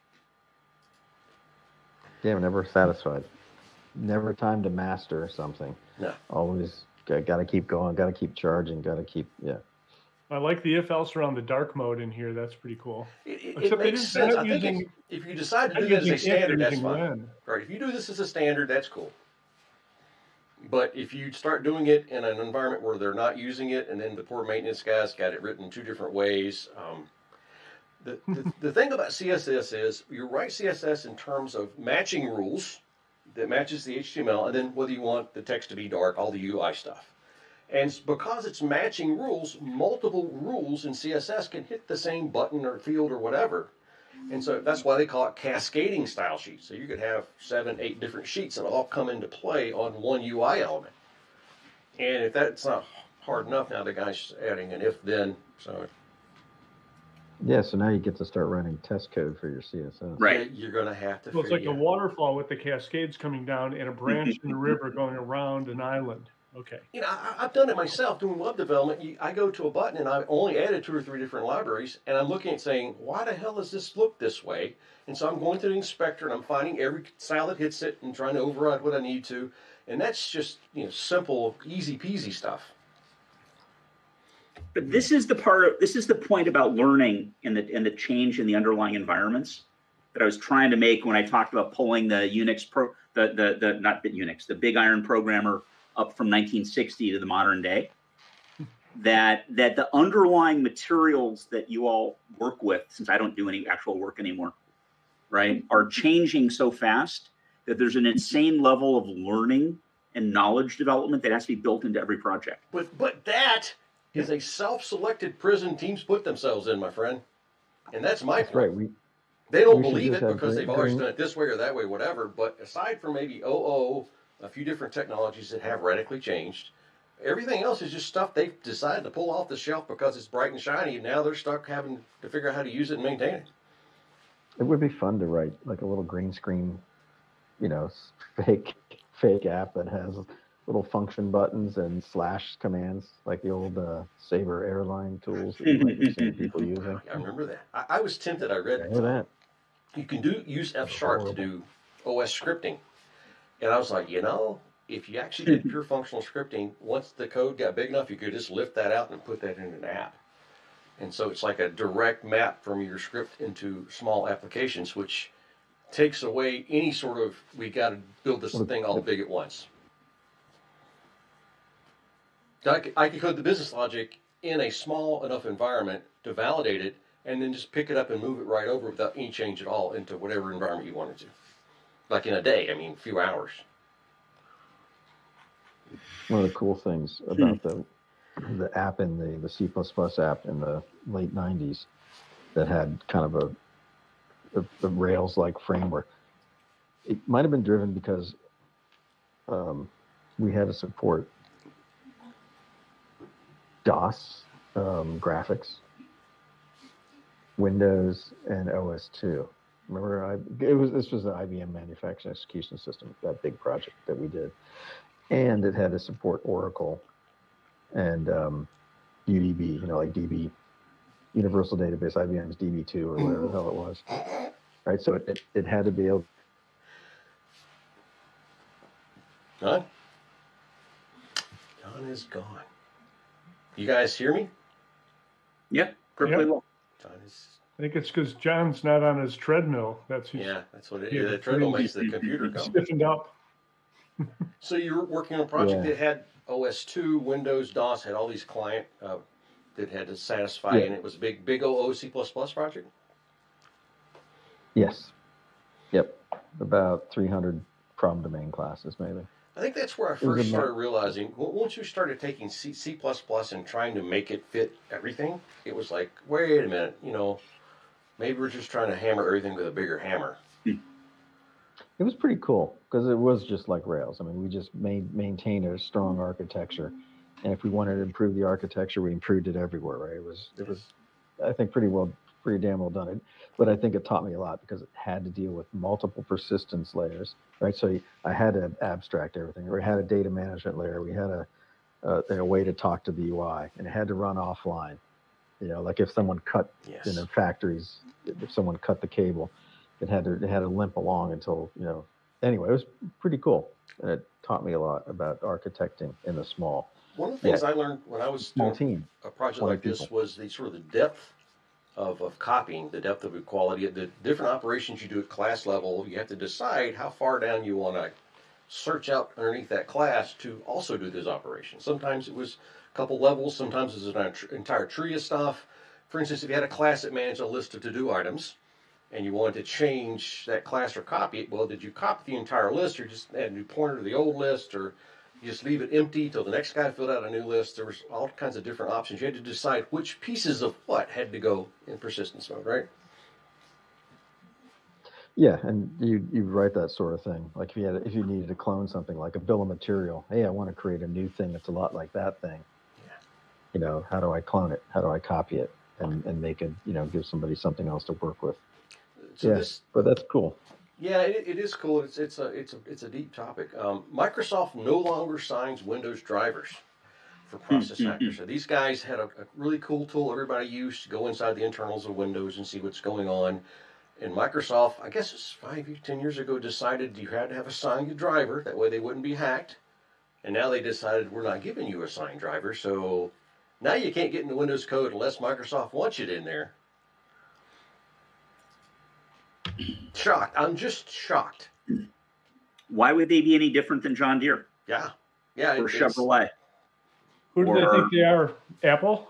Yeah, we're never satisfied. Never time to master something. No. Always got, got to keep going, got to keep charging, got to keep, yeah. I like the if-else around the dark mode in here. That's pretty cool. It, it, it makes sense. I think using, if, if you decide to do this as a standard, that's fine. When. Right. If you do this as a standard, that's cool. But if you start doing it in an environment where they're not using it, and then the poor maintenance guys got it written two different ways, um, the, the the thing about C S S is you write C S S in terms of matching rules that matches the H T M L, and then whether you want the text to be dark, all the U I stuff. And because it's matching rules, multiple rules in C S S can hit the same button or field or whatever. And so that's why they call it cascading style sheets. So you could have seven, eight different sheets that all come into play on one U I element. And if that's not hard enough, now the guy's adding an if then. So yeah, so now you get to start running test code for your C S S. Right. You're going to have to. Well, it's like a out. waterfall with the cascades coming down and a branch in the river going around an island. Okay. You know, I, I've done it myself doing web development. You, I go to a button and I only added two or three different libraries, and I'm looking at saying, why the hell does this look this way? And so I'm going to the inspector and I'm finding every style that hits it and trying to override what I need to. And that's just, you know, simple, easy peasy stuff. But this is the part of this is the point about learning and the and the change in the underlying environments that I was trying to make when I talked about pulling the Unix pro the the, the not the Unix, the big iron programmer up from nineteen sixty to the modern day. That that the underlying materials that you all work with, since I don't do any actual work anymore, right, are changing so fast that there's an insane level of learning and knowledge development that has to be built into every project. But but that is a self-selected prison teams put themselves in, my friend. And that's my That's point. right. We They don't we should believe just it have because green- they've always green- done it this way or that way, whatever. But aside from maybe O O, a few different technologies that have radically changed, everything else is just stuff they've decided to pull off the shelf because it's bright and shiny, and now they're stuck having to figure out how to use it and maintain it. It would be fun to write like a little green screen, you know, s- fake fake app that has little function buttons and slash commands, like the old uh, Sabre airline tools that you might have seen people using. I remember that. I, I was tempted. I read Remember that? you can do use F sharp to do O S scripting, and I was like, you know, if you actually did pure functional scripting, once the code got big enough, you could just lift that out and put that in an app. And so it's like a direct map from your script into small applications, which takes away any sort of, we got to build this thing all big at once. I could, I could code the business logic in a small enough environment to validate it, and then just pick it up and move it right over without any change at all into whatever environment you wanted to. Like in a day, I mean, a few hours. One of the cool things about the the app in the, the C plus plus app in the late nineties that had kind of a, a, a Rails-like framework, it might have been driven because um, we had to support DOS um, graphics, Windows, and O S two. Remember, I, it was this was the I B M Manufacturing Execution System, that big project that we did, and it had to support Oracle and um, U D B, you know, like D B, Universal Database, I B M's D B two or whatever the hell it was, right? So it, it, it had to be able. John? John is gone. You guys hear me? Yeah, perfectly Yep. well. John is. I think it's because John's not on his treadmill. That's he's Yeah, that's what it Yeah, is. The treadmill really makes the computer go. stiffened up. So you were working on a project Yeah. that had O S two, Windows, DOS, had all these client uh, that had to satisfy, Yeah. and it was a big, big O O C plus plus project? Yes. Yep. About three hundred problem domain classes, maybe. I think that's where I was a first mo- started realizing, w- once you started taking C, C++ and trying to make it fit everything, it was like, wait a minute, you know, maybe we're just trying to hammer everything with a bigger hammer. It was pretty cool because it was just like Rails. I mean, we just made, maintained a strong architecture, and if we wanted to improve the architecture, we improved it everywhere. Right? It was, it was, I think, pretty well, pretty damn well done. It, but I think it taught me a lot because it had to deal with multiple persistence layers. Right? So I had to abstract everything. We had a data management layer. We had a, a, a way to talk to the U I, and it had to run offline. You know, like if someone cut Yes. in the factories, if someone cut the cable, it had to it had to limp along until, you know. Anyway, it was pretty cool, and it taught me a lot about architecting in the small One of the things Yeah. I learned when I was small doing team. a project twenty like this people. was the sort of the depth of, of copying, the depth of equality, the different operations you do at class level. You have to decide how far down you want to search out underneath that class to also do those operations. Sometimes it was a couple levels, sometimes it was an ent- entire tree of stuff. For instance, if you had a class that managed a list of to-do items and you wanted to change that class or copy it, well, did you copy the entire list or just add a new pointer to the old list, or you just leave it empty till the next guy filled out a new list? There was all kinds of different options. You had to decide which pieces of what had to go in persistence mode, right? Yeah, and you you write that sort of thing. Like if you had if you needed to clone something like a bill of material. Hey, I want to create a new thing that's a lot like that thing. Yeah. You know, how do I clone it? How do I copy it and and make it, you know, give somebody something else to work with? So yeah, this, but that's cool. yeah, it, it is cool. It's it's a it's a it's a deep topic. Um, Microsoft no longer signs Windows drivers for process hackers. So these guys had a, a really cool tool everybody used to go inside the internals of Windows and see what's going on. And Microsoft, I guess it's five, ten years ago, decided you had to have a signed driver. That way they wouldn't be hacked. And now they decided we're not giving you a signed driver. So now you can't get into Windows Code unless Microsoft wants it in there. Shocked. I'm just shocked. Why would they be any different than John Deere? Yeah. Yeah. Or it's, Chevrolet? Who do Or- they think they are? Apple?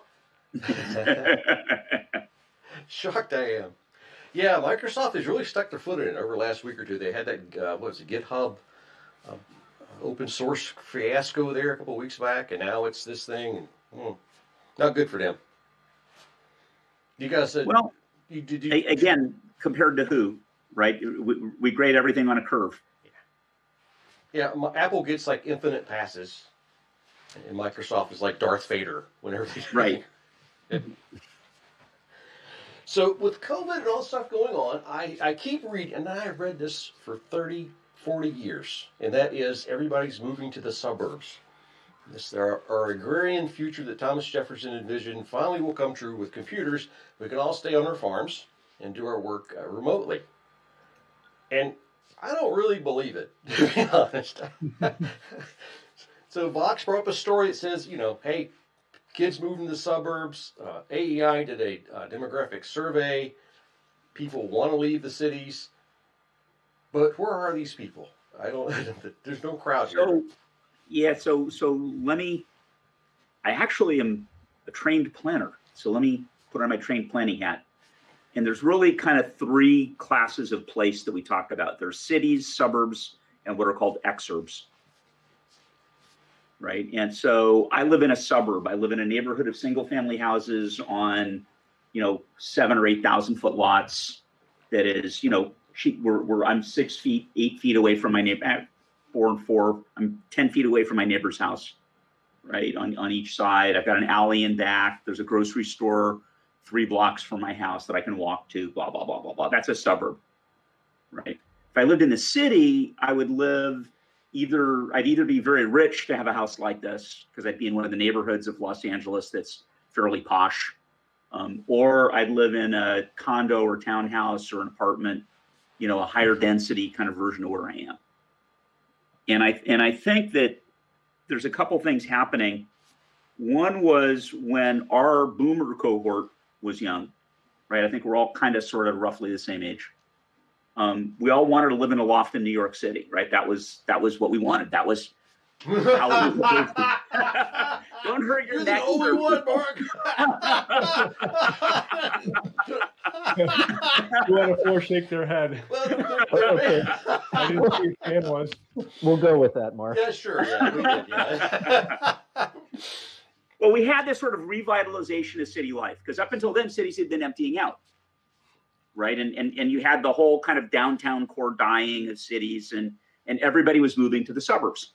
Shocked I am. Yeah, Microsoft has really stuck their foot in it over the last week or two. They had that, uh, what was it, GitHub uh, open source fiasco there a couple of weeks back, and now it's this thing. And, hmm, not good for them. You guys said, Well, you, did you, a- again, compared to who, right? We, we grade everything on a curve. yeah, my, Apple gets like infinite passes, and Microsoft is like Darth Vader whenever they Right. So with COVID and all this stuff going on, I, I keep reading, and I've read this for thirty, forty years, and that is everybody's moving to the suburbs. This our, our agrarian future that Thomas Jefferson envisioned finally will come true with computers. We can all stay on our farms and do our work uh, remotely. And I don't really believe it, to be honest. So Vox brought up a story that says, you know, hey, kids moving to the suburbs. Uh, A E I did a uh, demographic survey. People want to leave the cities, but where are these people? I don't. There's no crowd here. So, yeah, so so let me. I actually am a trained planner, so let me put on my trained planning hat. And there's really kind of three classes of place that we talk about. There's cities, suburbs, and what are called exurbs. Right. And so I live in a suburb. I live in a neighborhood of single family houses on, you know, seven or eight thousand foot lots. That is, you know, she, we're, we're, I'm six feet, eight feet away from my neighbor, four and four. I'm ten feet away from my neighbor's house, right? On, on each side. I've got an alley in back. There's a grocery store three blocks from my house that I can walk to, blah, blah, blah, blah, blah. That's a suburb, right? If I lived in the city, I would live Either I'd either be very rich to have a house like this because I'd be in one of the neighborhoods of Los Angeles that's fairly posh, um, or I'd live in a condo or townhouse or an apartment, you know, a higher density kind of version of where I am. And I and I think that there's a couple things happening. One was when our boomer cohort was young, right? I think we're all kind of sort of roughly the same age. Um, we all wanted to live in a loft in New York City, right? That was that was what we wanted. That was how we were supposed to. Don't hurt your You're neck. the only one, Mark. You want to foreshake their head. Well, Okay. I didn't see who Fan was. We'll go with that, Mark. yeah, sure. Yeah, we did. Yeah. Well, we had this sort of revitalization of city life because up until then, cities had been emptying out. Right. And, and and you had the whole kind of downtown core dying of cities and and everybody was moving to the suburbs.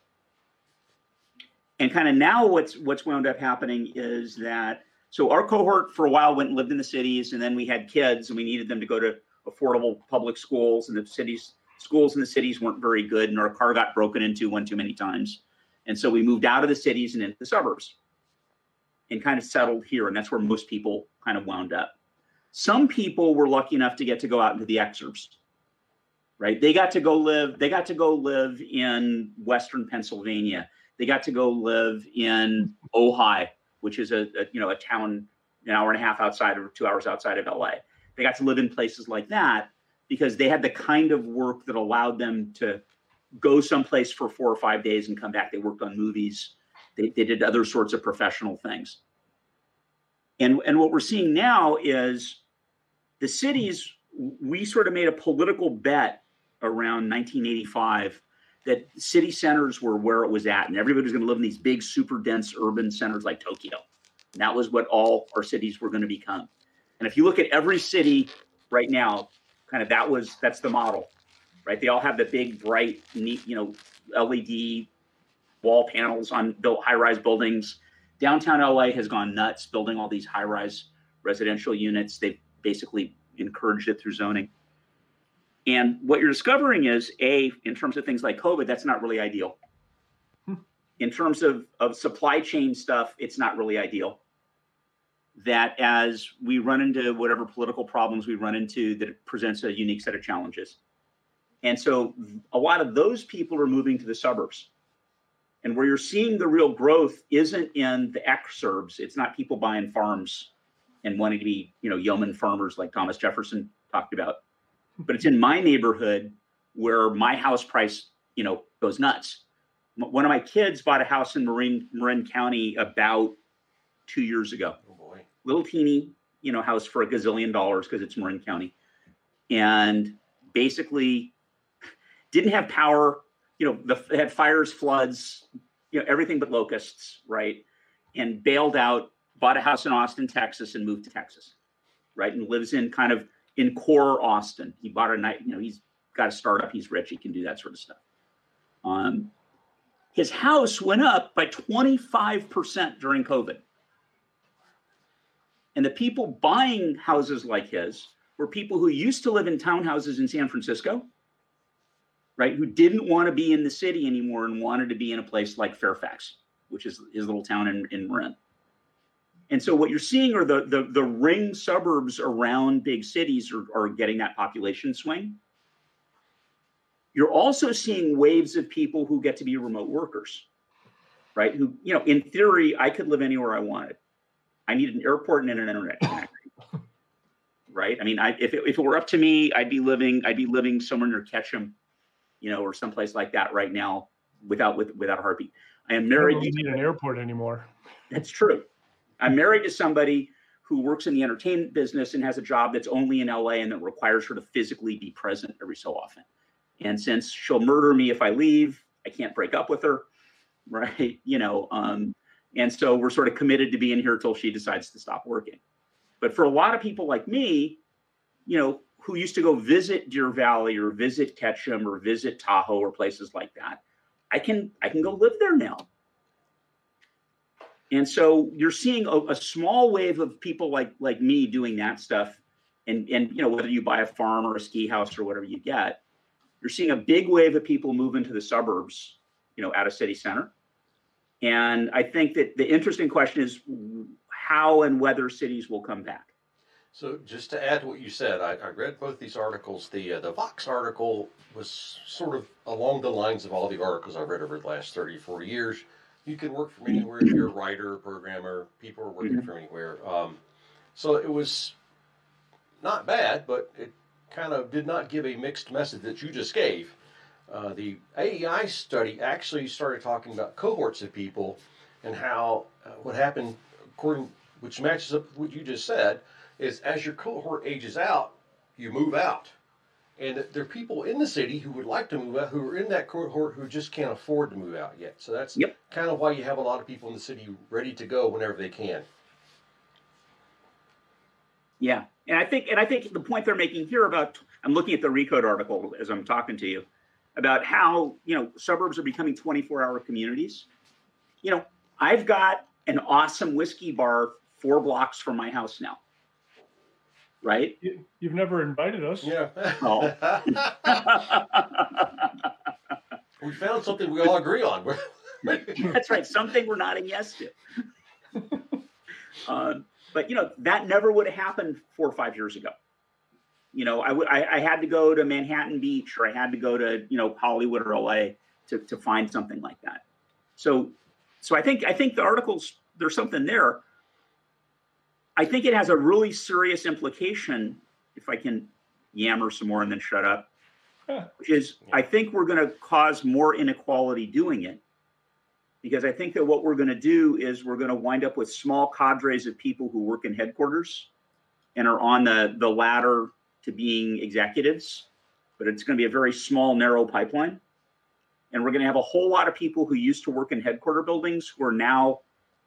And kind of now what's what's wound up happening is that so our cohort for a while went and lived in the cities, and then we had kids and we needed them to go to affordable public schools, and the cities schools in the cities weren't very good, and our car got broken into one too many times. And so we moved out of the cities and into the suburbs and kind of settled here. And that's where most people kind of wound up. Some people were lucky enough to get to go out into the exurbs, right? They got to go live, they got to go live in Western Pennsylvania. They got to go live in Ojai, which is a, a you know, a town an hour and a half outside or two hours outside of L A. They got to live in places like that because they had the kind of work that allowed them to go someplace for four or five days and come back. They worked on movies. They, they did other sorts of professional things. And, and what we're seeing now is the cities, we sort of made a political bet around nineteen eighty-five that city centers were where it was at. And everybody was going to live in these big, super dense urban centers like Tokyo. And that was what all our cities were going to become. And if you look at every city right now, kind of that was, that's the model, right? They all have the big, bright, neat, you know, L E D wall panels on built high-rise buildings. Downtown L A has gone nuts building all these high-rise residential units. They've basically encouraged it through zoning. And what you're discovering is, A, in terms of things like COVID, that's not really ideal. In terms of, of supply chain stuff, it's not really ideal. that as we run into whatever political problems we run into, that it presents a unique set of challenges. And so a lot of those people are moving to the suburbs. And where you're seeing the real growth isn't in the exurbs. It's not people buying farms and wanting to be, you know, yeoman farmers like Thomas Jefferson talked about. But it's in my neighborhood where my house price, you know, goes nuts. One of my kids bought a house in Marin, Marin County about two years ago. Oh boy. Little teeny, you know, house for a gazillion dollars because it's Marin County. And basically didn't have power, you know, the had fires, floods, you know, everything but locusts, right? And bailed out, bought a house in Austin, Texas, and moved to Texas, right? And lives in kind of in core Austin. He bought a night, you know, he's got a startup, he's rich, he can do that sort of stuff. Um, his house went up by twenty-five percent during COVID. And the people buying houses like his were people who used to live in townhouses in San Francisco, right? Who didn't want to be in the city anymore and wanted to be in a place like Fairfax, which is his little town in, in Marin. And so what you're seeing are the, the, the ring suburbs around big cities are, are getting that population swing. You're also seeing waves of people who get to be remote workers, right? Who, you know, in theory, I could live anywhere I wanted. I need an airport and an internet connection, right? I mean, I, if, it, if it were up to me, I'd be living, I'd be living somewhere near Ketchum, you know, or someplace like that right now without, with, without a heartbeat. I am married. You don't need an airport anymore. That's true. I'm married to somebody who works in the entertainment business and has a job that's only in L A and that requires her to physically be present every so often. And since she'll murder me if I leave, I can't break up with her, right? You know, um, and so we're sort of committed to being here till she decides to stop working. But for a lot of people like me, you know, who used to go visit Deer Valley or visit Ketchum or visit Tahoe or places like that, I can I can go live there now. And so you're seeing a, a small wave of people like like me doing that stuff. And, and, you know, whether you buy a farm or a ski house or whatever you get, you're seeing a big wave of people move into the suburbs, you know, out of city center. And I think that the interesting question is how and whether cities will come back. So just to add to what you said, I, I read both these articles. The uh, the Vox article was sort of along the lines of all the articles I've read over the last thirty, forty years. You can work from anywhere if you're a writer, programmer, people are working Mm-hmm. from anywhere. Um, so it was not bad, but it kind of did not give a mixed message that you just gave. Uh, the A E I study actually started talking about cohorts of people and how uh, what happened, according, which matches up with what you just said, is as your cohort ages out, you move out. And there are people in the city who would like to move out, who are in that cohort who just can't afford to move out yet. So that's Yep. kind of why you have a lot of people in the city ready to go whenever they can. Yeah. And I think and I think the point they're making here about, I'm looking at the Recode article as I'm talking to you, about how, you know, suburbs are becoming twenty-four hour communities. You know, I've got an awesome whiskey bar four blocks from my house now. Right? You, you've never invited us. Yeah. Oh. We found something we all agree on. That's right. Something we're nodding yes to. um, but, you know, that never would have happened four or five years ago. You know, I, w- I, I had to go to Manhattan Beach, or I had to go to, you know, Hollywood or L A to, to find something like that. So, so I think, I think the articles, there's something there. I think it has a really serious implication, if I can yammer some more and then shut up, which is I think we're going to cause more inequality doing it. Because I think that what we're going to do is we're going to wind up with small cadres of people who work in headquarters and are on the, the ladder to being executives, but it's going to be a very small, narrow pipeline. And we're going to have a whole lot of people who used to work in headquarter buildings who are now,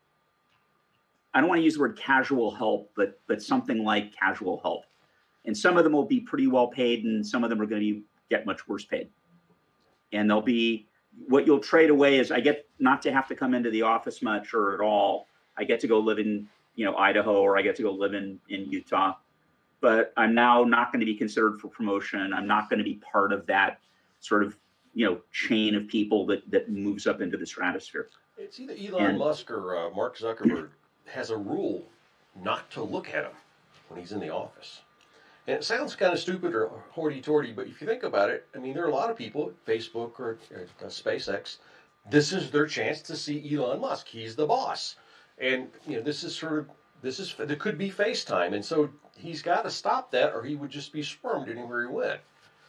I don't want to use the word casual help, but but something like casual help. And some of them will be pretty well paid, and some of them are going to be, get much worse paid. And they'll be, what you'll trade away is I get not to have to come into the office much or at all. I get to go live in, you know, Idaho, or I get to go live in, in Utah. But I'm now not going to be considered for promotion. I'm not going to be part of that sort of, you know, chain of people that, that moves up into the stratosphere. It's either Elon And- Musk or uh, Mark Zuckerberg has a rule not to look at him when he's in the office. And it sounds kind of stupid or hoity-toity, but if you think about it, I mean, there are a lot of people at Facebook or, or uh, SpaceX, this is their chance to see Elon Musk. He's the boss. And, you know, this is sort of, this is, there could be FaceTime. And so he's got to stop that or he would just be swarmed anywhere he went.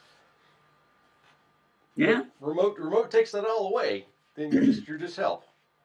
Yeah. But remote, remote takes that all away. Then you're just, you're just help.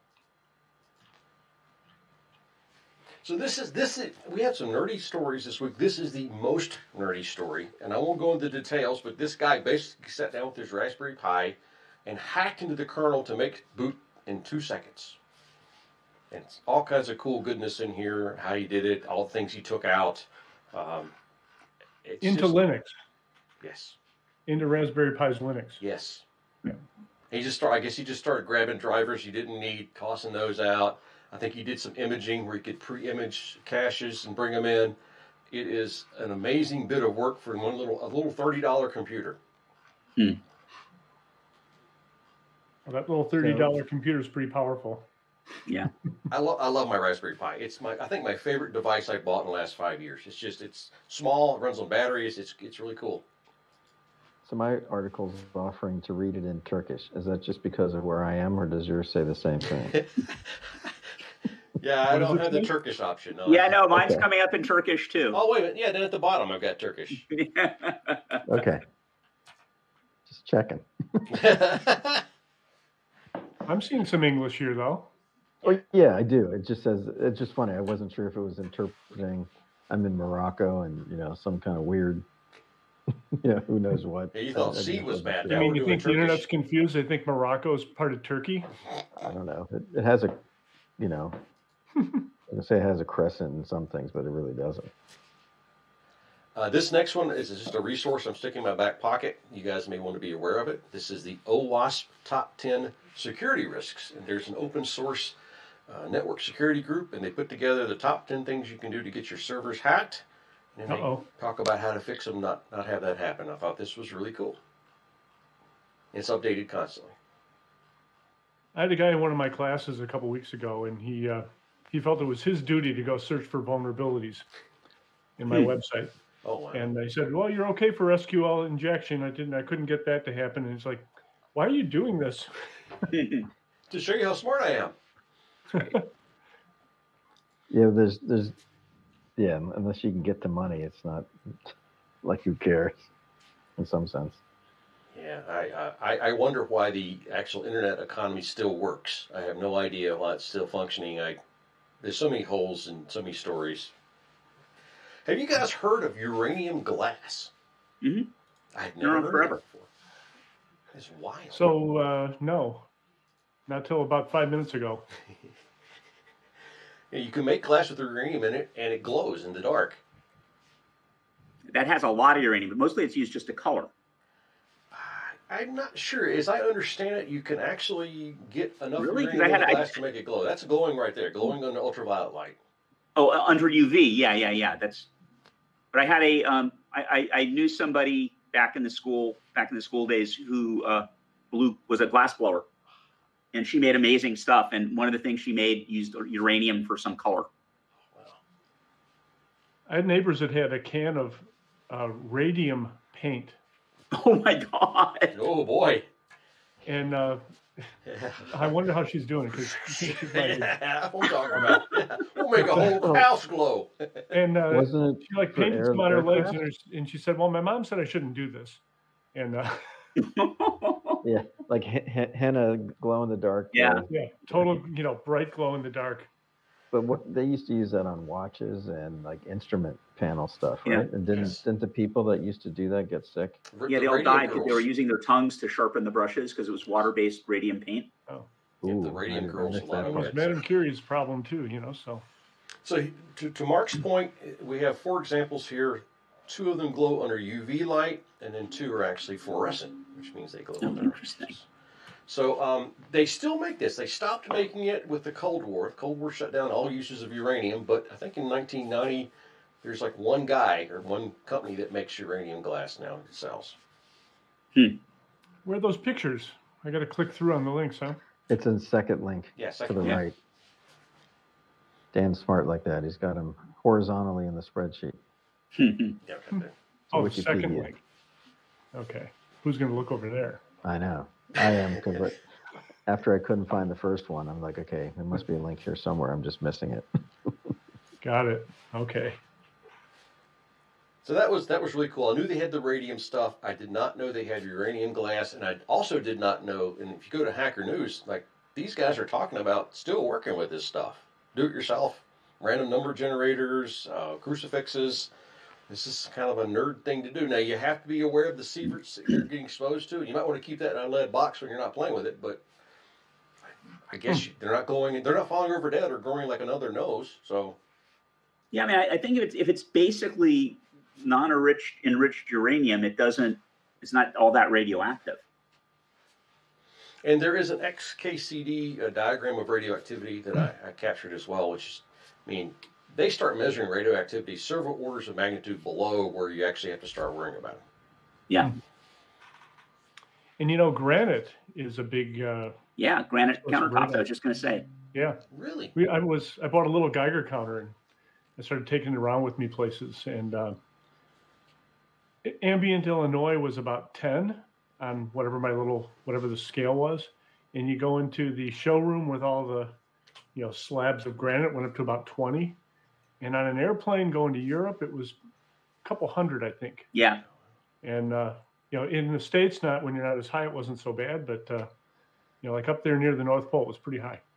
So this is, this is, we have some nerdy stories this week. This is the most nerdy story. And I won't go into details, but this guy basically sat down with his Raspberry Pi and hacked into the kernel to make boot in two seconds. And it's all kinds of cool goodness in here, how he did it, all the things he took out. Um, it's Into just, Linux, yes, into Raspberry Pi's Linux. yes. Yeah. He just started, I guess he just started grabbing drivers he didn't need, tossing those out. I think he did some imaging where he could pre-image caches and bring them in. It is an amazing bit of work for one little, a little thirty dollar computer. Hmm. Well, that little thirty dollar computer is pretty powerful. Yeah. I love I love my Raspberry Pi. It's my I think my favorite device I bought in the last five years. It's just it's small, it runs on batteries. It's it's really cool. So my article's offering to read it in Turkish. Is that just because of where I am, or does yours say the same thing? Yeah, I What don't does it have the say? Turkish option. No. Yeah, no, mine's Okay. coming up in Turkish too. Oh wait a minute. Yeah, then at the bottom I've got Turkish. Okay. Just checking. I'm seeing some English here, though. Oh yeah, I do. It just says it's just funny. I wasn't sure if it was interpreting. I'm in Morocco, and you know some kind of weird, you know, who knows what. Yeah, you thought I- I C just was wasn't bad. sure. I Now mean, we're you doing think the Turkish. internet's confused? They think Morocco is part of Turkey. I don't know. It, it has a, you know, I'm gonna say it has a crescent in some things, but it really doesn't. Uh, this next one is just a resource I'm sticking in my back pocket. You guys may want to be aware of it. This is the OWASP Top ten Security Risks. And there's an open source uh, network security group, and they put together the top ten things you can do to get your servers hacked. And then Uh-oh. they talk about how to fix them, not, not have that happen. I thought this was really cool. It's updated constantly. I had a guy in one of my classes a couple weeks ago, and he uh, he felt it was his duty to go search for vulnerabilities in my Hmm. website. Oh, wow. And I said, "Well, you're okay for S Q L injection." I didn't. I couldn't get that to happen. And he's like, "Why are you doing this?" To show you how smart I am. Yeah, there's there's, yeah, unless you can get the money, it's not like who cares, in some sense. Yeah, I, I, I wonder why the actual internet economy still works. I have no idea why it's still functioning. I, there's so many holes and so many stories. Have you guys heard of uranium glass? Mhm. I've Been never around heard forever. of it before. It's wild. So uh, no, not till about five minutes ago. Yeah, you can make glass with uranium in it, and it glows in the dark. That has a lot of uranium, but mostly it's used just to color. I'm not sure. As I understand it, you can actually get enough Really? 'Cause uranium I had- in the I- glass to make it glow. That's glowing right there, glowing under ultraviolet light. Oh, uh, under U V. Yeah, yeah, yeah. That's. But I had a. Um, I, I I knew somebody back in the school back in the school days who uh, blew was a glass blower, and she made amazing stuff. And one of the things she made used uranium for some color. Wow. I had neighbors that had a can of uh, radium paint, Oh my god! Oh boy. and uh, I wonder how she's doing because she's like, Yeah, we'll talk about it. Yeah, we'll make a whole house glow. and uh, Wasn't it she like for painted air- some on her legs, aircraft? and, her, and she said, "Well, my mom said I shouldn't do this," and uh, Yeah, like he- he- henna glow in the dark. Yeah. uh, yeah, total, you know, bright glow in the dark. but what they used to use that on watches and like instrument panel stuff, Yeah. right? And didn't Yes. didn't the people that used to do that get sick? Yeah, they all radio died because they were girls. using their tongues to sharpen the brushes because it was water-based radium paint. Yeah, the Ooh, radium I didn't girls, miss a lot that of It was part. them. Madame Curie's problem too, you know. So So to, to Mark's point, we have four examples here. Two of them glow under U V light, and then two are actually fluorescent, which means they glow Oh, under. interesting. So um, they still make this. They stopped making it with the Cold War. The Cold War shut down all uses of uranium, but I think in nineteen ninety, there's like one guy or one company that makes uranium glass now that sells. where are those pictures? I got to click through on the links, huh? It's in second link Yeah, to second. the yeah. right. Dan's smart like that. He's got them horizontally in the spreadsheet. Yeah, right there. Oh, the Wikipedia. second link. Okay. Who's going to look over there? I know. I am, because after I couldn't find the first one, I'm like, okay, there must be a link here somewhere. I'm just missing it. Got it. Okay. So that was that was really cool. I knew they had the radium stuff. I did not know they had uranium glass, and I also did not know. And if you go to Hacker News, like these guys are talking about still working with this stuff, do it yourself, random number generators, uh, crucifixes. This is kind of a nerd thing to do. Now you have to be aware of the sieverts that you're getting exposed to. You might want to keep that in a lead box when you're not playing with it. But I guess you, they're not going. They're not falling over dead or growing like another nose. So Yeah, I mean, I, I think if it's if it's basically non-enriched enriched uranium, it doesn't. It's not all that radioactive. And there is an X K C D a diagram of radioactivity that I, I captured as well, which is, I mean, they start measuring radioactivity several orders of magnitude below where you actually have to start worrying about it. Yeah, And you know, granite is a big. Uh, yeah. Granite What's countertops. radioactive? I was just going to say. yeah. Really? We, I was. I bought a little Geiger counter and I started taking it around with me places. And uh, ambient Illinois was about ten on whatever my little whatever the scale was. And you go into the showroom with all the, you know, slabs of granite, went up to about twenty. And on an airplane going to Europe, it was a couple hundred, I think. Yeah, And uh, you know, in the States, not when you're not as high, it wasn't so bad. But uh, you know, like up there near the North Pole, it was pretty high.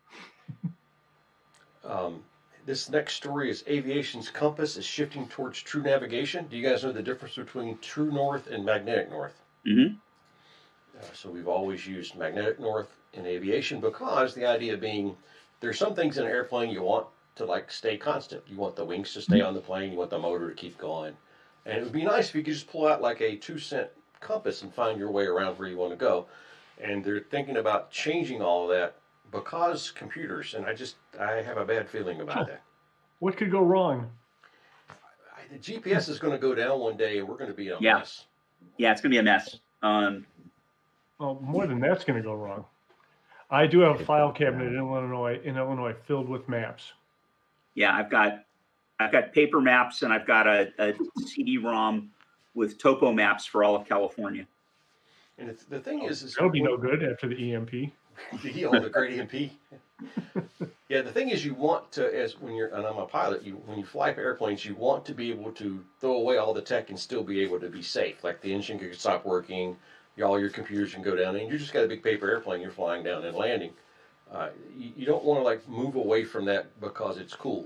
Um, this next story is aviation's compass is shifting towards true navigation. Do you guys know the difference between true north and magnetic north? Mm-hmm. Uh, so we've always used magnetic north in aviation because the idea being there's some things in an airplane you want to like stay constant. You want the wings to stay on the plane. You want the motor to keep going. And it would be nice if you could just pull out like a two cent compass and find your way around where you want to go. And they're thinking about changing all of that because computers. And I just, I have a bad feeling about that. What could go wrong? I, the G P S is going to go down one day and we're going to be in a Yeah. mess. Yeah, it's going to be a mess. Um, Well, more than that's going to go wrong. I do have a file cabinet in Illinois, in Illinois, filled with maps. yeah, I've got I've got paper maps and I've got a, a C D ROM with topo maps for all of California. And it's, the thing is, is That'll be no good after the E M P. the, oh, the great E M P. Yeah, the thing is, you want to, as when you're, and I'm a pilot, you when you fly airplanes, you want to be able to throw away all the tech and still be able to be safe. Like the engine could stop working, all your computers can go down, and you just got a big paper airplane you're flying down and landing. Uh, you, you don't want to like move away from that because it's cool.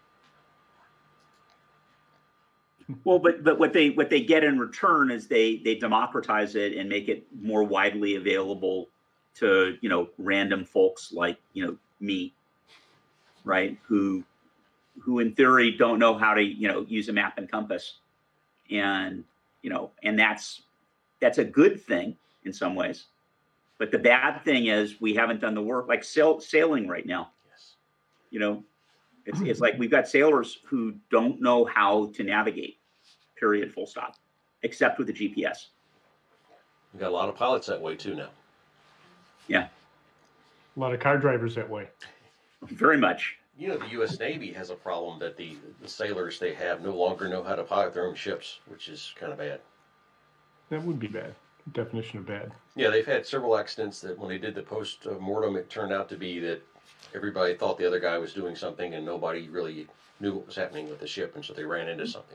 Well, but but what they what they get in return is they they democratize it and make it more widely available to, you know, random folks like, you know, me, right? Who who in theory don't know how to, you know, use a map and compass. And, you know, and that's that's a good thing in some ways. But the bad thing is we haven't done the work, like sail, sailing right now. Yes. You know, it's it's like we've got sailors who don't know how to navigate, period, full stop, except with the G P S. We've got a lot of pilots that way too now. Yeah, A lot of car drivers that way. very much. You know, the U S Navy has a problem that the, the sailors they have no longer know how to pilot their own ships, which is kind of bad. That would be bad. Definition of bad. Yeah, they've had several accidents that when they did the post-mortem, it turned out to be that everybody thought the other guy was doing something and nobody really knew what was happening with the ship, and so they ran into something.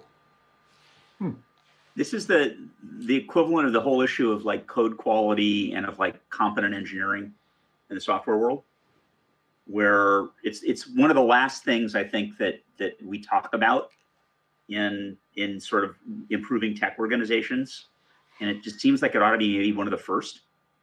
This is the the equivalent of the whole issue of like code quality and of like competent engineering in the software world, where it's it's one of the last things I think that that we talk about in in sort of improving tech organizations, and it just seems like it ought to be maybe one of the first.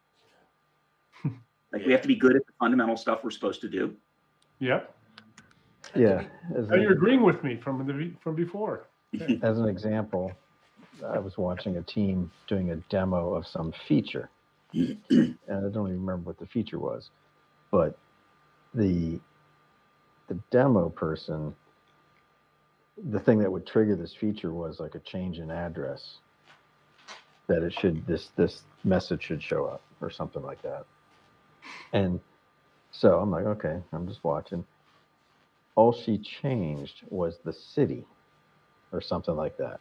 Like Yeah. we have to be good at the fundamental stuff we're supposed to do. Yep. Yeah. As, Now you're a, agreeing with me from the from before. as an example, I was watching a team doing a demo of some feature, and I don't even remember what the feature was, but the the demo person, the thing that would trigger this feature was like a change in address, that it should this this message should show up or something like that. And so I'm like, okay, I'm just watching. all she changed was the city or something like that.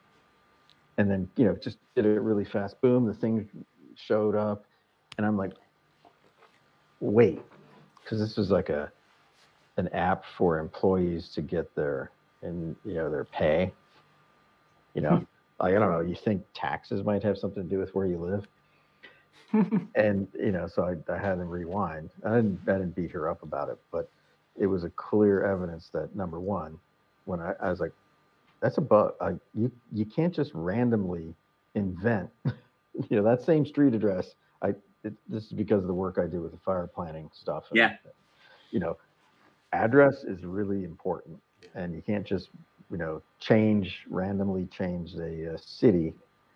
And then, you know, just did it really fast. Boom, the thing showed up. And I'm like, wait, because this was like a an app for employees to get their and you know their pay. You know, like, I don't know. You think taxes might have something to do with where you live? And you know, so I, I had to rewind. I didn't I didn't beat her up about it, but it was a clear evidence that number one, when I, I was like, that's a bug. I, you you can't just randomly invent, you know, that same street address. I it, this is because of the work I do with the fire planning stuff. And, Yeah. You know, address is really important, and you can't just you know change randomly change a, a city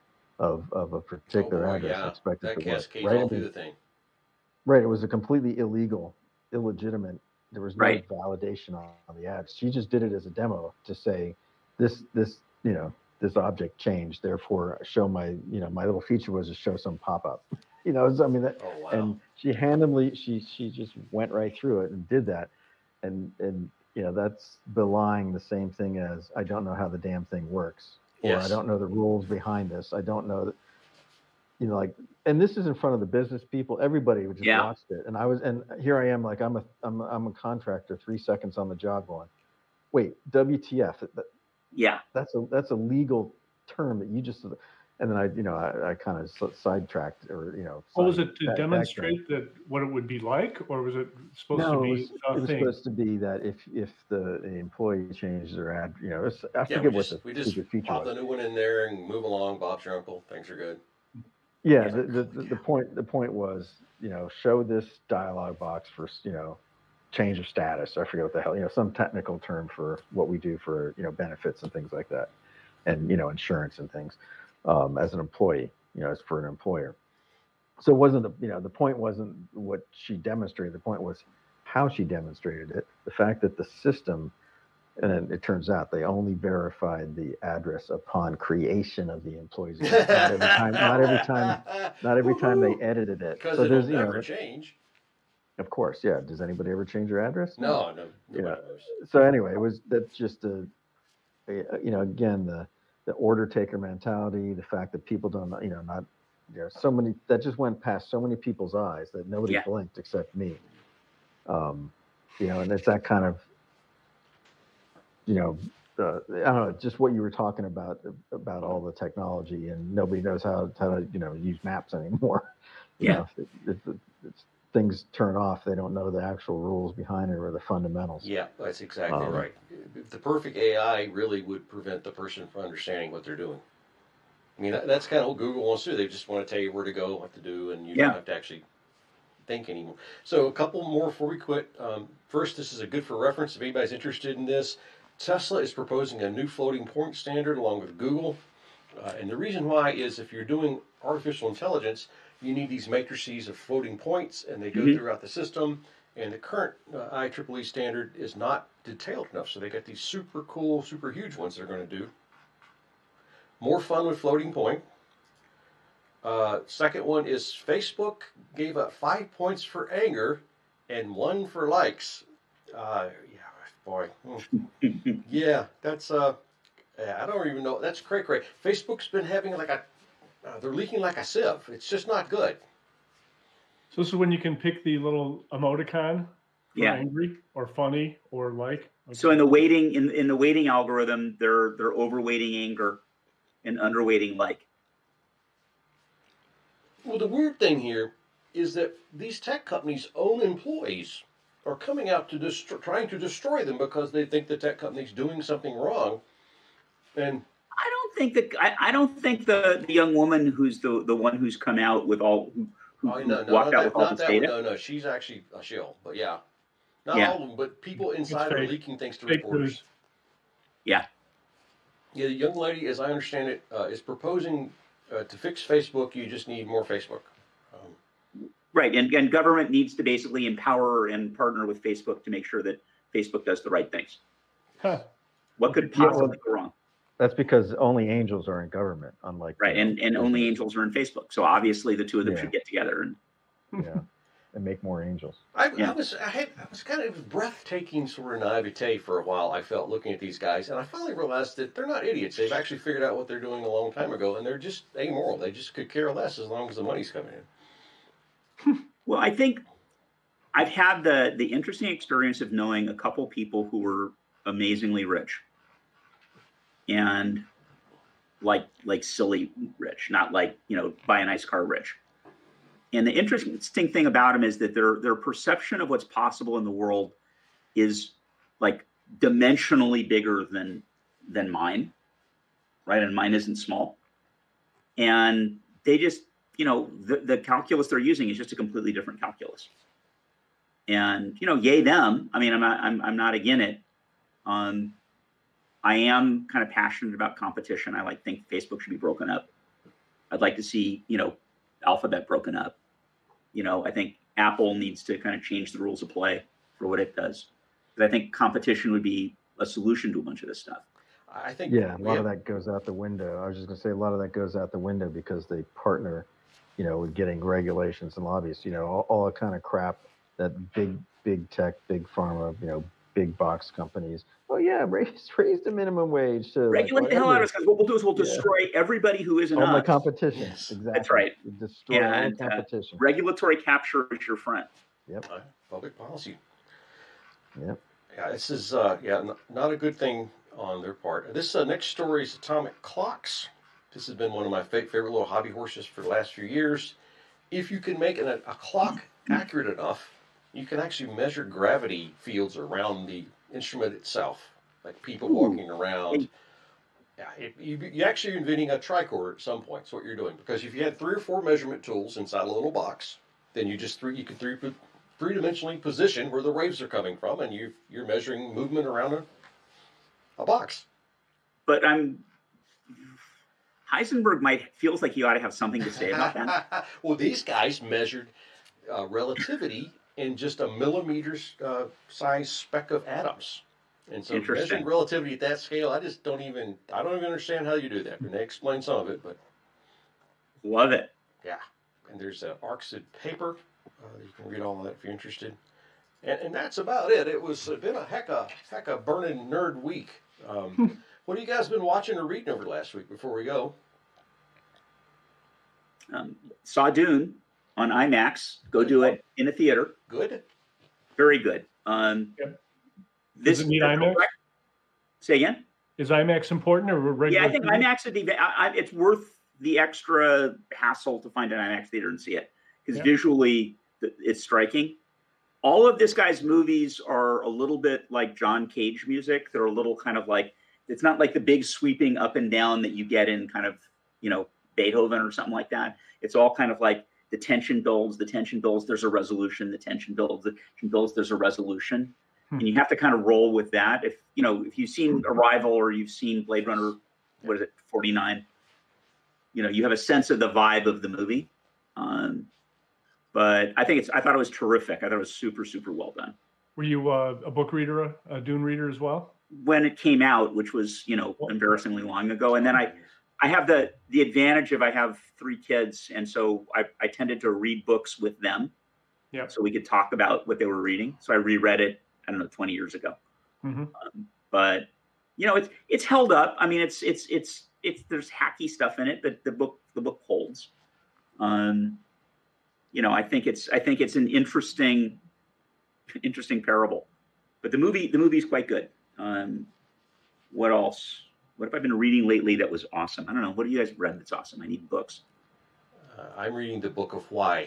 of of a particular Oh, boy, address. yeah. And expect it That to work. cascades Right? I all through mean, the thing. right. It was a completely illegal, illegitimate. There was no Right. validation on, on the ads. She just did it as a demo to say, this, this, you know, this object changed. Therefore, show my, you know, my little feature was to show some pop up. You know, so, I mean, that, Oh, wow. and she randomly, she she just went right through it and did that, and and you know, that's belying the same thing as I don't know how the damn thing works, or Yes. I don't know the rules behind this. I don't know that. You know, like, and this is in front of the business people. Everybody just Yeah. watched it, and I was, and here I am, like I'm a, I'm, a, I'm a contractor, three seconds on the job, going, wait, W T F? That, Yeah. that's a, that's a legal term that you just, and then I, you know, I, I kind of sidetracked, or you know, What was side- it to back- demonstrate that what it would be like, or was it supposed No, to it be was, a it was thing? supposed to be that if if the, the employee changed their ad, you know, it's, I Yeah, forget we what just, the we just stupid feature pop was. the new one in there and move along. Bob's your uncle. Things are good. Yeah, Yeah. the, the, the, the point the point was, you know, show this dialog box for, you know, change of status. I forget what the hell, you know, some technical term for what we do for, you know, benefits and things like that, and you know, insurance and things, um, as an employee, you know, as for an employer. So it wasn't the, you know, the point wasn't what she demonstrated. The point was how she demonstrated it. The fact that the system, and then it turns out they only verified the address upon creation of the employee's account. Not every time, not every time, not every time they edited it. Because So it'll there's, you know, never change. of course, yeah. Does anybody ever change their address? No, no, You nobody know, knows. so anyway, it was, that's just a, a, you know, again, the, the order taker mentality, the fact that people don't, you know, not, you know, so many, that just went past so many people's eyes that nobody Yeah. blinked except me. Um, you know, and it's that kind of, you know, uh, I don't know, just what you were talking about, about all the technology, and nobody knows how, how to, you know, use maps anymore. You Yeah. know, if, if, if, if things turn off, they don't know the actual rules behind it or the fundamentals. Yeah, that's exactly Um, right. The perfect A I really would prevent the person from understanding what they're doing. I mean, that, that's kind of what Google wants to do. They just want to tell you where to go, what to do, and you Yeah. don't have to actually think anymore. So a couple more before we quit. Um, first, this is a good for reference if anybody's interested in this. Tesla is proposing a new floating point standard along with Google. Uh, and the reason why is if you're doing artificial intelligence, you need these matrices of floating points, and they go Mhm. throughout the system. And the current uh, I triple E standard is not detailed enough, so they got these super cool, super huge ones they're going to do. More fun with floating point. Uh, second one is Facebook gave up five points for anger and one for likes. Uh, yeah, boy. Hmm. Yeah, that's uh, yeah, I don't even know. That's cray cray. Facebook's been having like a, uh, they're leaking like a sieve. It's just not good. So this is when you can pick the little emoticon for Yeah. angry or funny or like. So in the weighting in in the weighting algorithm, they're they're overweighting anger and underweighting like. Well, the weird thing here is that these tech companies' own employees are coming out to destroy, trying to destroy them because they think the tech company's doing something wrong. And I don't think that I, I don't think the, the young woman who's the the one who's come out with all who, who oh, no, no, walked not out that, with all not this that data. one. No, no, she's actually a shill. But yeah, not Yeah. all of them. But people inside are fake. leaking things to Fake reporters. news. Yeah. Yeah, the young lady, as I understand it, uh, is proposing uh, to fix Facebook. You just need more Facebook. Um, Right, and, and government needs to basically empower and partner with Facebook to make sure that Facebook does the right things. Huh. What could Yeah, well- possibly go wrong? That's because only angels are in government, unlike Right, you know, and, and only business. angels are in Facebook. So obviously the two of them Yeah. should get together. And Yeah. and make more angels. I, Yeah. I was I, had, I was kind of breathtaking sort of naivete for a while. I felt looking at these guys, and I finally realized that they're not idiots. They've actually figured out what they're doing a long time ago, and they're just amoral. They just could care less as long as the money's coming in. Well, I think I've had the the interesting experience of knowing a couple people who were amazingly rich, and like like silly rich, not like, you know, buy a nice car rich. And the interesting thing about them is that their their perception of what's possible in the world is like dimensionally bigger than than mine, right? And mine isn't small. And they just, you know, the, the calculus they're using is just a completely different calculus. And, you know, yay them. I mean, I'm not I'm I'm not against it. Um, I am kind of passionate about competition. I like think Facebook should be broken up. I'd like to see, you know, Alphabet broken up. You know, I think Apple needs to kind of change the rules of play for what it does. But I think competition would be a solution to a bunch of this stuff. I think Yeah, a lot yeah. of that goes out the window. I was just going to say a lot of that goes out the window because they partner, you know, with getting regulations and lobbyists, you know, all, all the kind of crap that big, big tech, big pharma, you know, big box companies. Oh yeah, raise raise the minimum wage to Regulate like, the hell out of whatever. us, because what we'll do is we'll Yeah. destroy everybody who isn't All the us. competition. Yes. Exactly. That's right. You destroy all And, the uh, competition. Regulatory capture is your friend. Yep. Uh, public policy. Yep. Yeah, this is uh, yeah, n- not a good thing on their part. This uh, next story is atomic clocks. This has been one of my fa- favorite little hobby horses for the last few years. If you can make an, a clock accurate enough, you can actually measure gravity fields around the instrument itself, like people Ooh. walking around. Yeah, it, you, you're actually inventing a tricorder at some point. That's what you're doing. Because if you had three or four measurement tools inside a little box, then you just three you could three three dimensionally position where the waves are coming from, and you you're measuring movement around a a box. But I'm Heisenberg might feels like he ought to have something to say about that. Well, these guys measured uh, relativity in just a millimeter uh, size speck of atoms. And so Interesting. measuring relativity at that scale, I just don't even, I don't even understand how you do that. And they explain some of it, but Love it. yeah. And there's an Arxid paper. Uh, you can read all of that if you're interested. And, and that's about it. It was uh, been a heck of, heck of burning nerd week. Um, what have you guys been watching or reading over the last week before we go? Um, saw Dune on IMAX. Go do it in a theater. Good? Very good. Um, Yep. This Does it need IMAX? Say again. Is IMAX important or regular? Yeah, I think theater? IMAX would be. I, I, it's worth the extra hassle to find an IMAX theater and see it because Yeah. visually th- it's striking. All of this guy's movies are a little bit like John Cage music. They're a little kind of like, it's not like the big sweeping up and down that you get in kind of, you know, Beethoven or something like that. It's all kind of like the tension builds, the tension builds, there's a resolution, the tension builds, the tension builds, there's a resolution. Hmm. And you have to kind of roll with that. If, you know, if you've seen Arrival or you've seen Blade Runner, what is it, forty-nine, you know, you have a sense of the vibe of the movie. Um, but I think it's, I thought it was terrific. I thought it was super, super well done. Were you uh, a book reader, a, a Dune reader as well? When it came out, which was, you know, embarrassingly long ago. And then I, I have the, the advantage of I have three kids. And so I, I tended to read books with them. Yeah. So we could talk about what they were reading. So I reread it, I don't know, twenty years ago. Mm-hmm. Um, but, you know, it's, it's held up. I mean, it's, it's, it's, it's, there's hacky stuff in it, but the book, the book holds. Um, you know, I think it's, I think it's an interesting, interesting parable, but the movie, the movie is quite good. Um, what else? What have I been reading lately that was awesome? I don't know. What have you guys read that's awesome? I need books. Uh, I'm reading the Book of Why.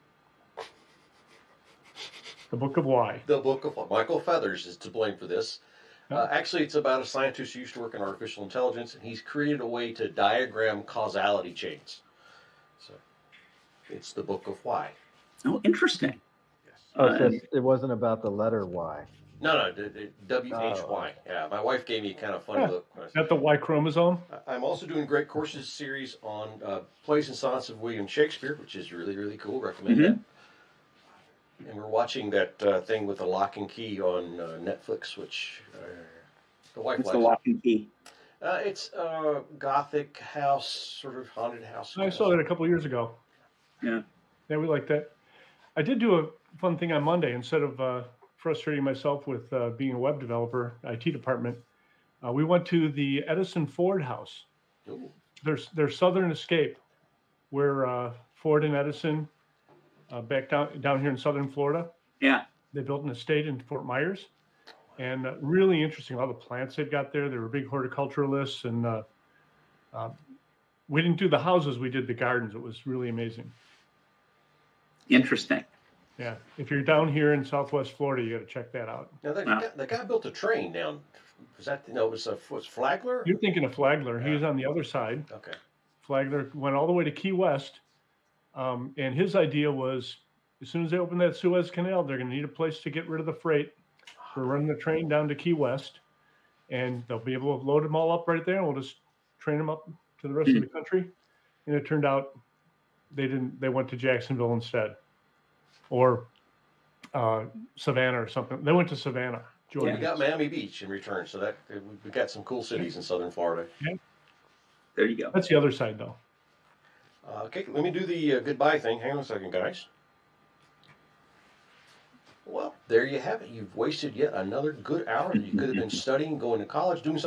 The Book of Why. The Book of Why. Michael Feathers is to blame for this. Oh. Uh, actually, it's about a scientist who used to work in artificial intelligence, and he's created a way to diagram causality chains. So, it's the Book of Why. Oh, interesting. Yes. Oh, Uh, so it's- it wasn't about the letter Y. No, no, d- d- W H Y. Yeah, my wife gave me a kind of funny Yeah. look. when I said- Not the Y chromosome? I- I'm also doing Great Courses series on uh, plays and sonnets of William Shakespeare, which is really, really cool. Recommend Mhm. that. And we're watching that uh, thing with the lock and key on uh, Netflix, which uh, the wife It's likes. the lock and key. Uh, it's a gothic house, sort of haunted house. I saw that a couple of years ago. Yeah. Yeah, we like that. I did do a fun thing on Monday. Instead of uh, frustrating myself with uh, being a web developer, I T department, uh, we went to the Edison Ford house. Ooh. Their, their Southern Escape, where uh, Ford and Edison, uh, back down, down here in Southern Florida, Yeah. they built an estate in Fort Myers. And uh, really interesting, all the plants they've got there. They were big horticulturalists. And uh, uh, we didn't do the houses, we did the gardens. It was really amazing. Interesting. Yeah, if you're down here in Southwest Florida, you got to check that out. Now that Wow. guy, the guy built a train down. Was that no? It was a was Flagler. You're thinking of Flagler. He Yeah. was on the other side. Okay. Flagler went all the way to Key West, um, and his idea was, as soon as they open that Suez Canal, they're going to need a place to get rid of the freight. We're running the train down to Key West, and they'll be able to load them all up right there, and we'll just train them up to the rest of the country. And it turned out they didn't. They went to Jacksonville instead, or uh, Savannah or something. They went to Savannah, We Georgia. got Miami Beach in return, so that we got some cool cities in Southern Florida. There you go. That's the other side, though. Uh, okay, let me do the uh, goodbye thing. Hang on a second, guys. Well, there you have it. You've wasted yet another good hour that you could have been studying, going to college, doing something.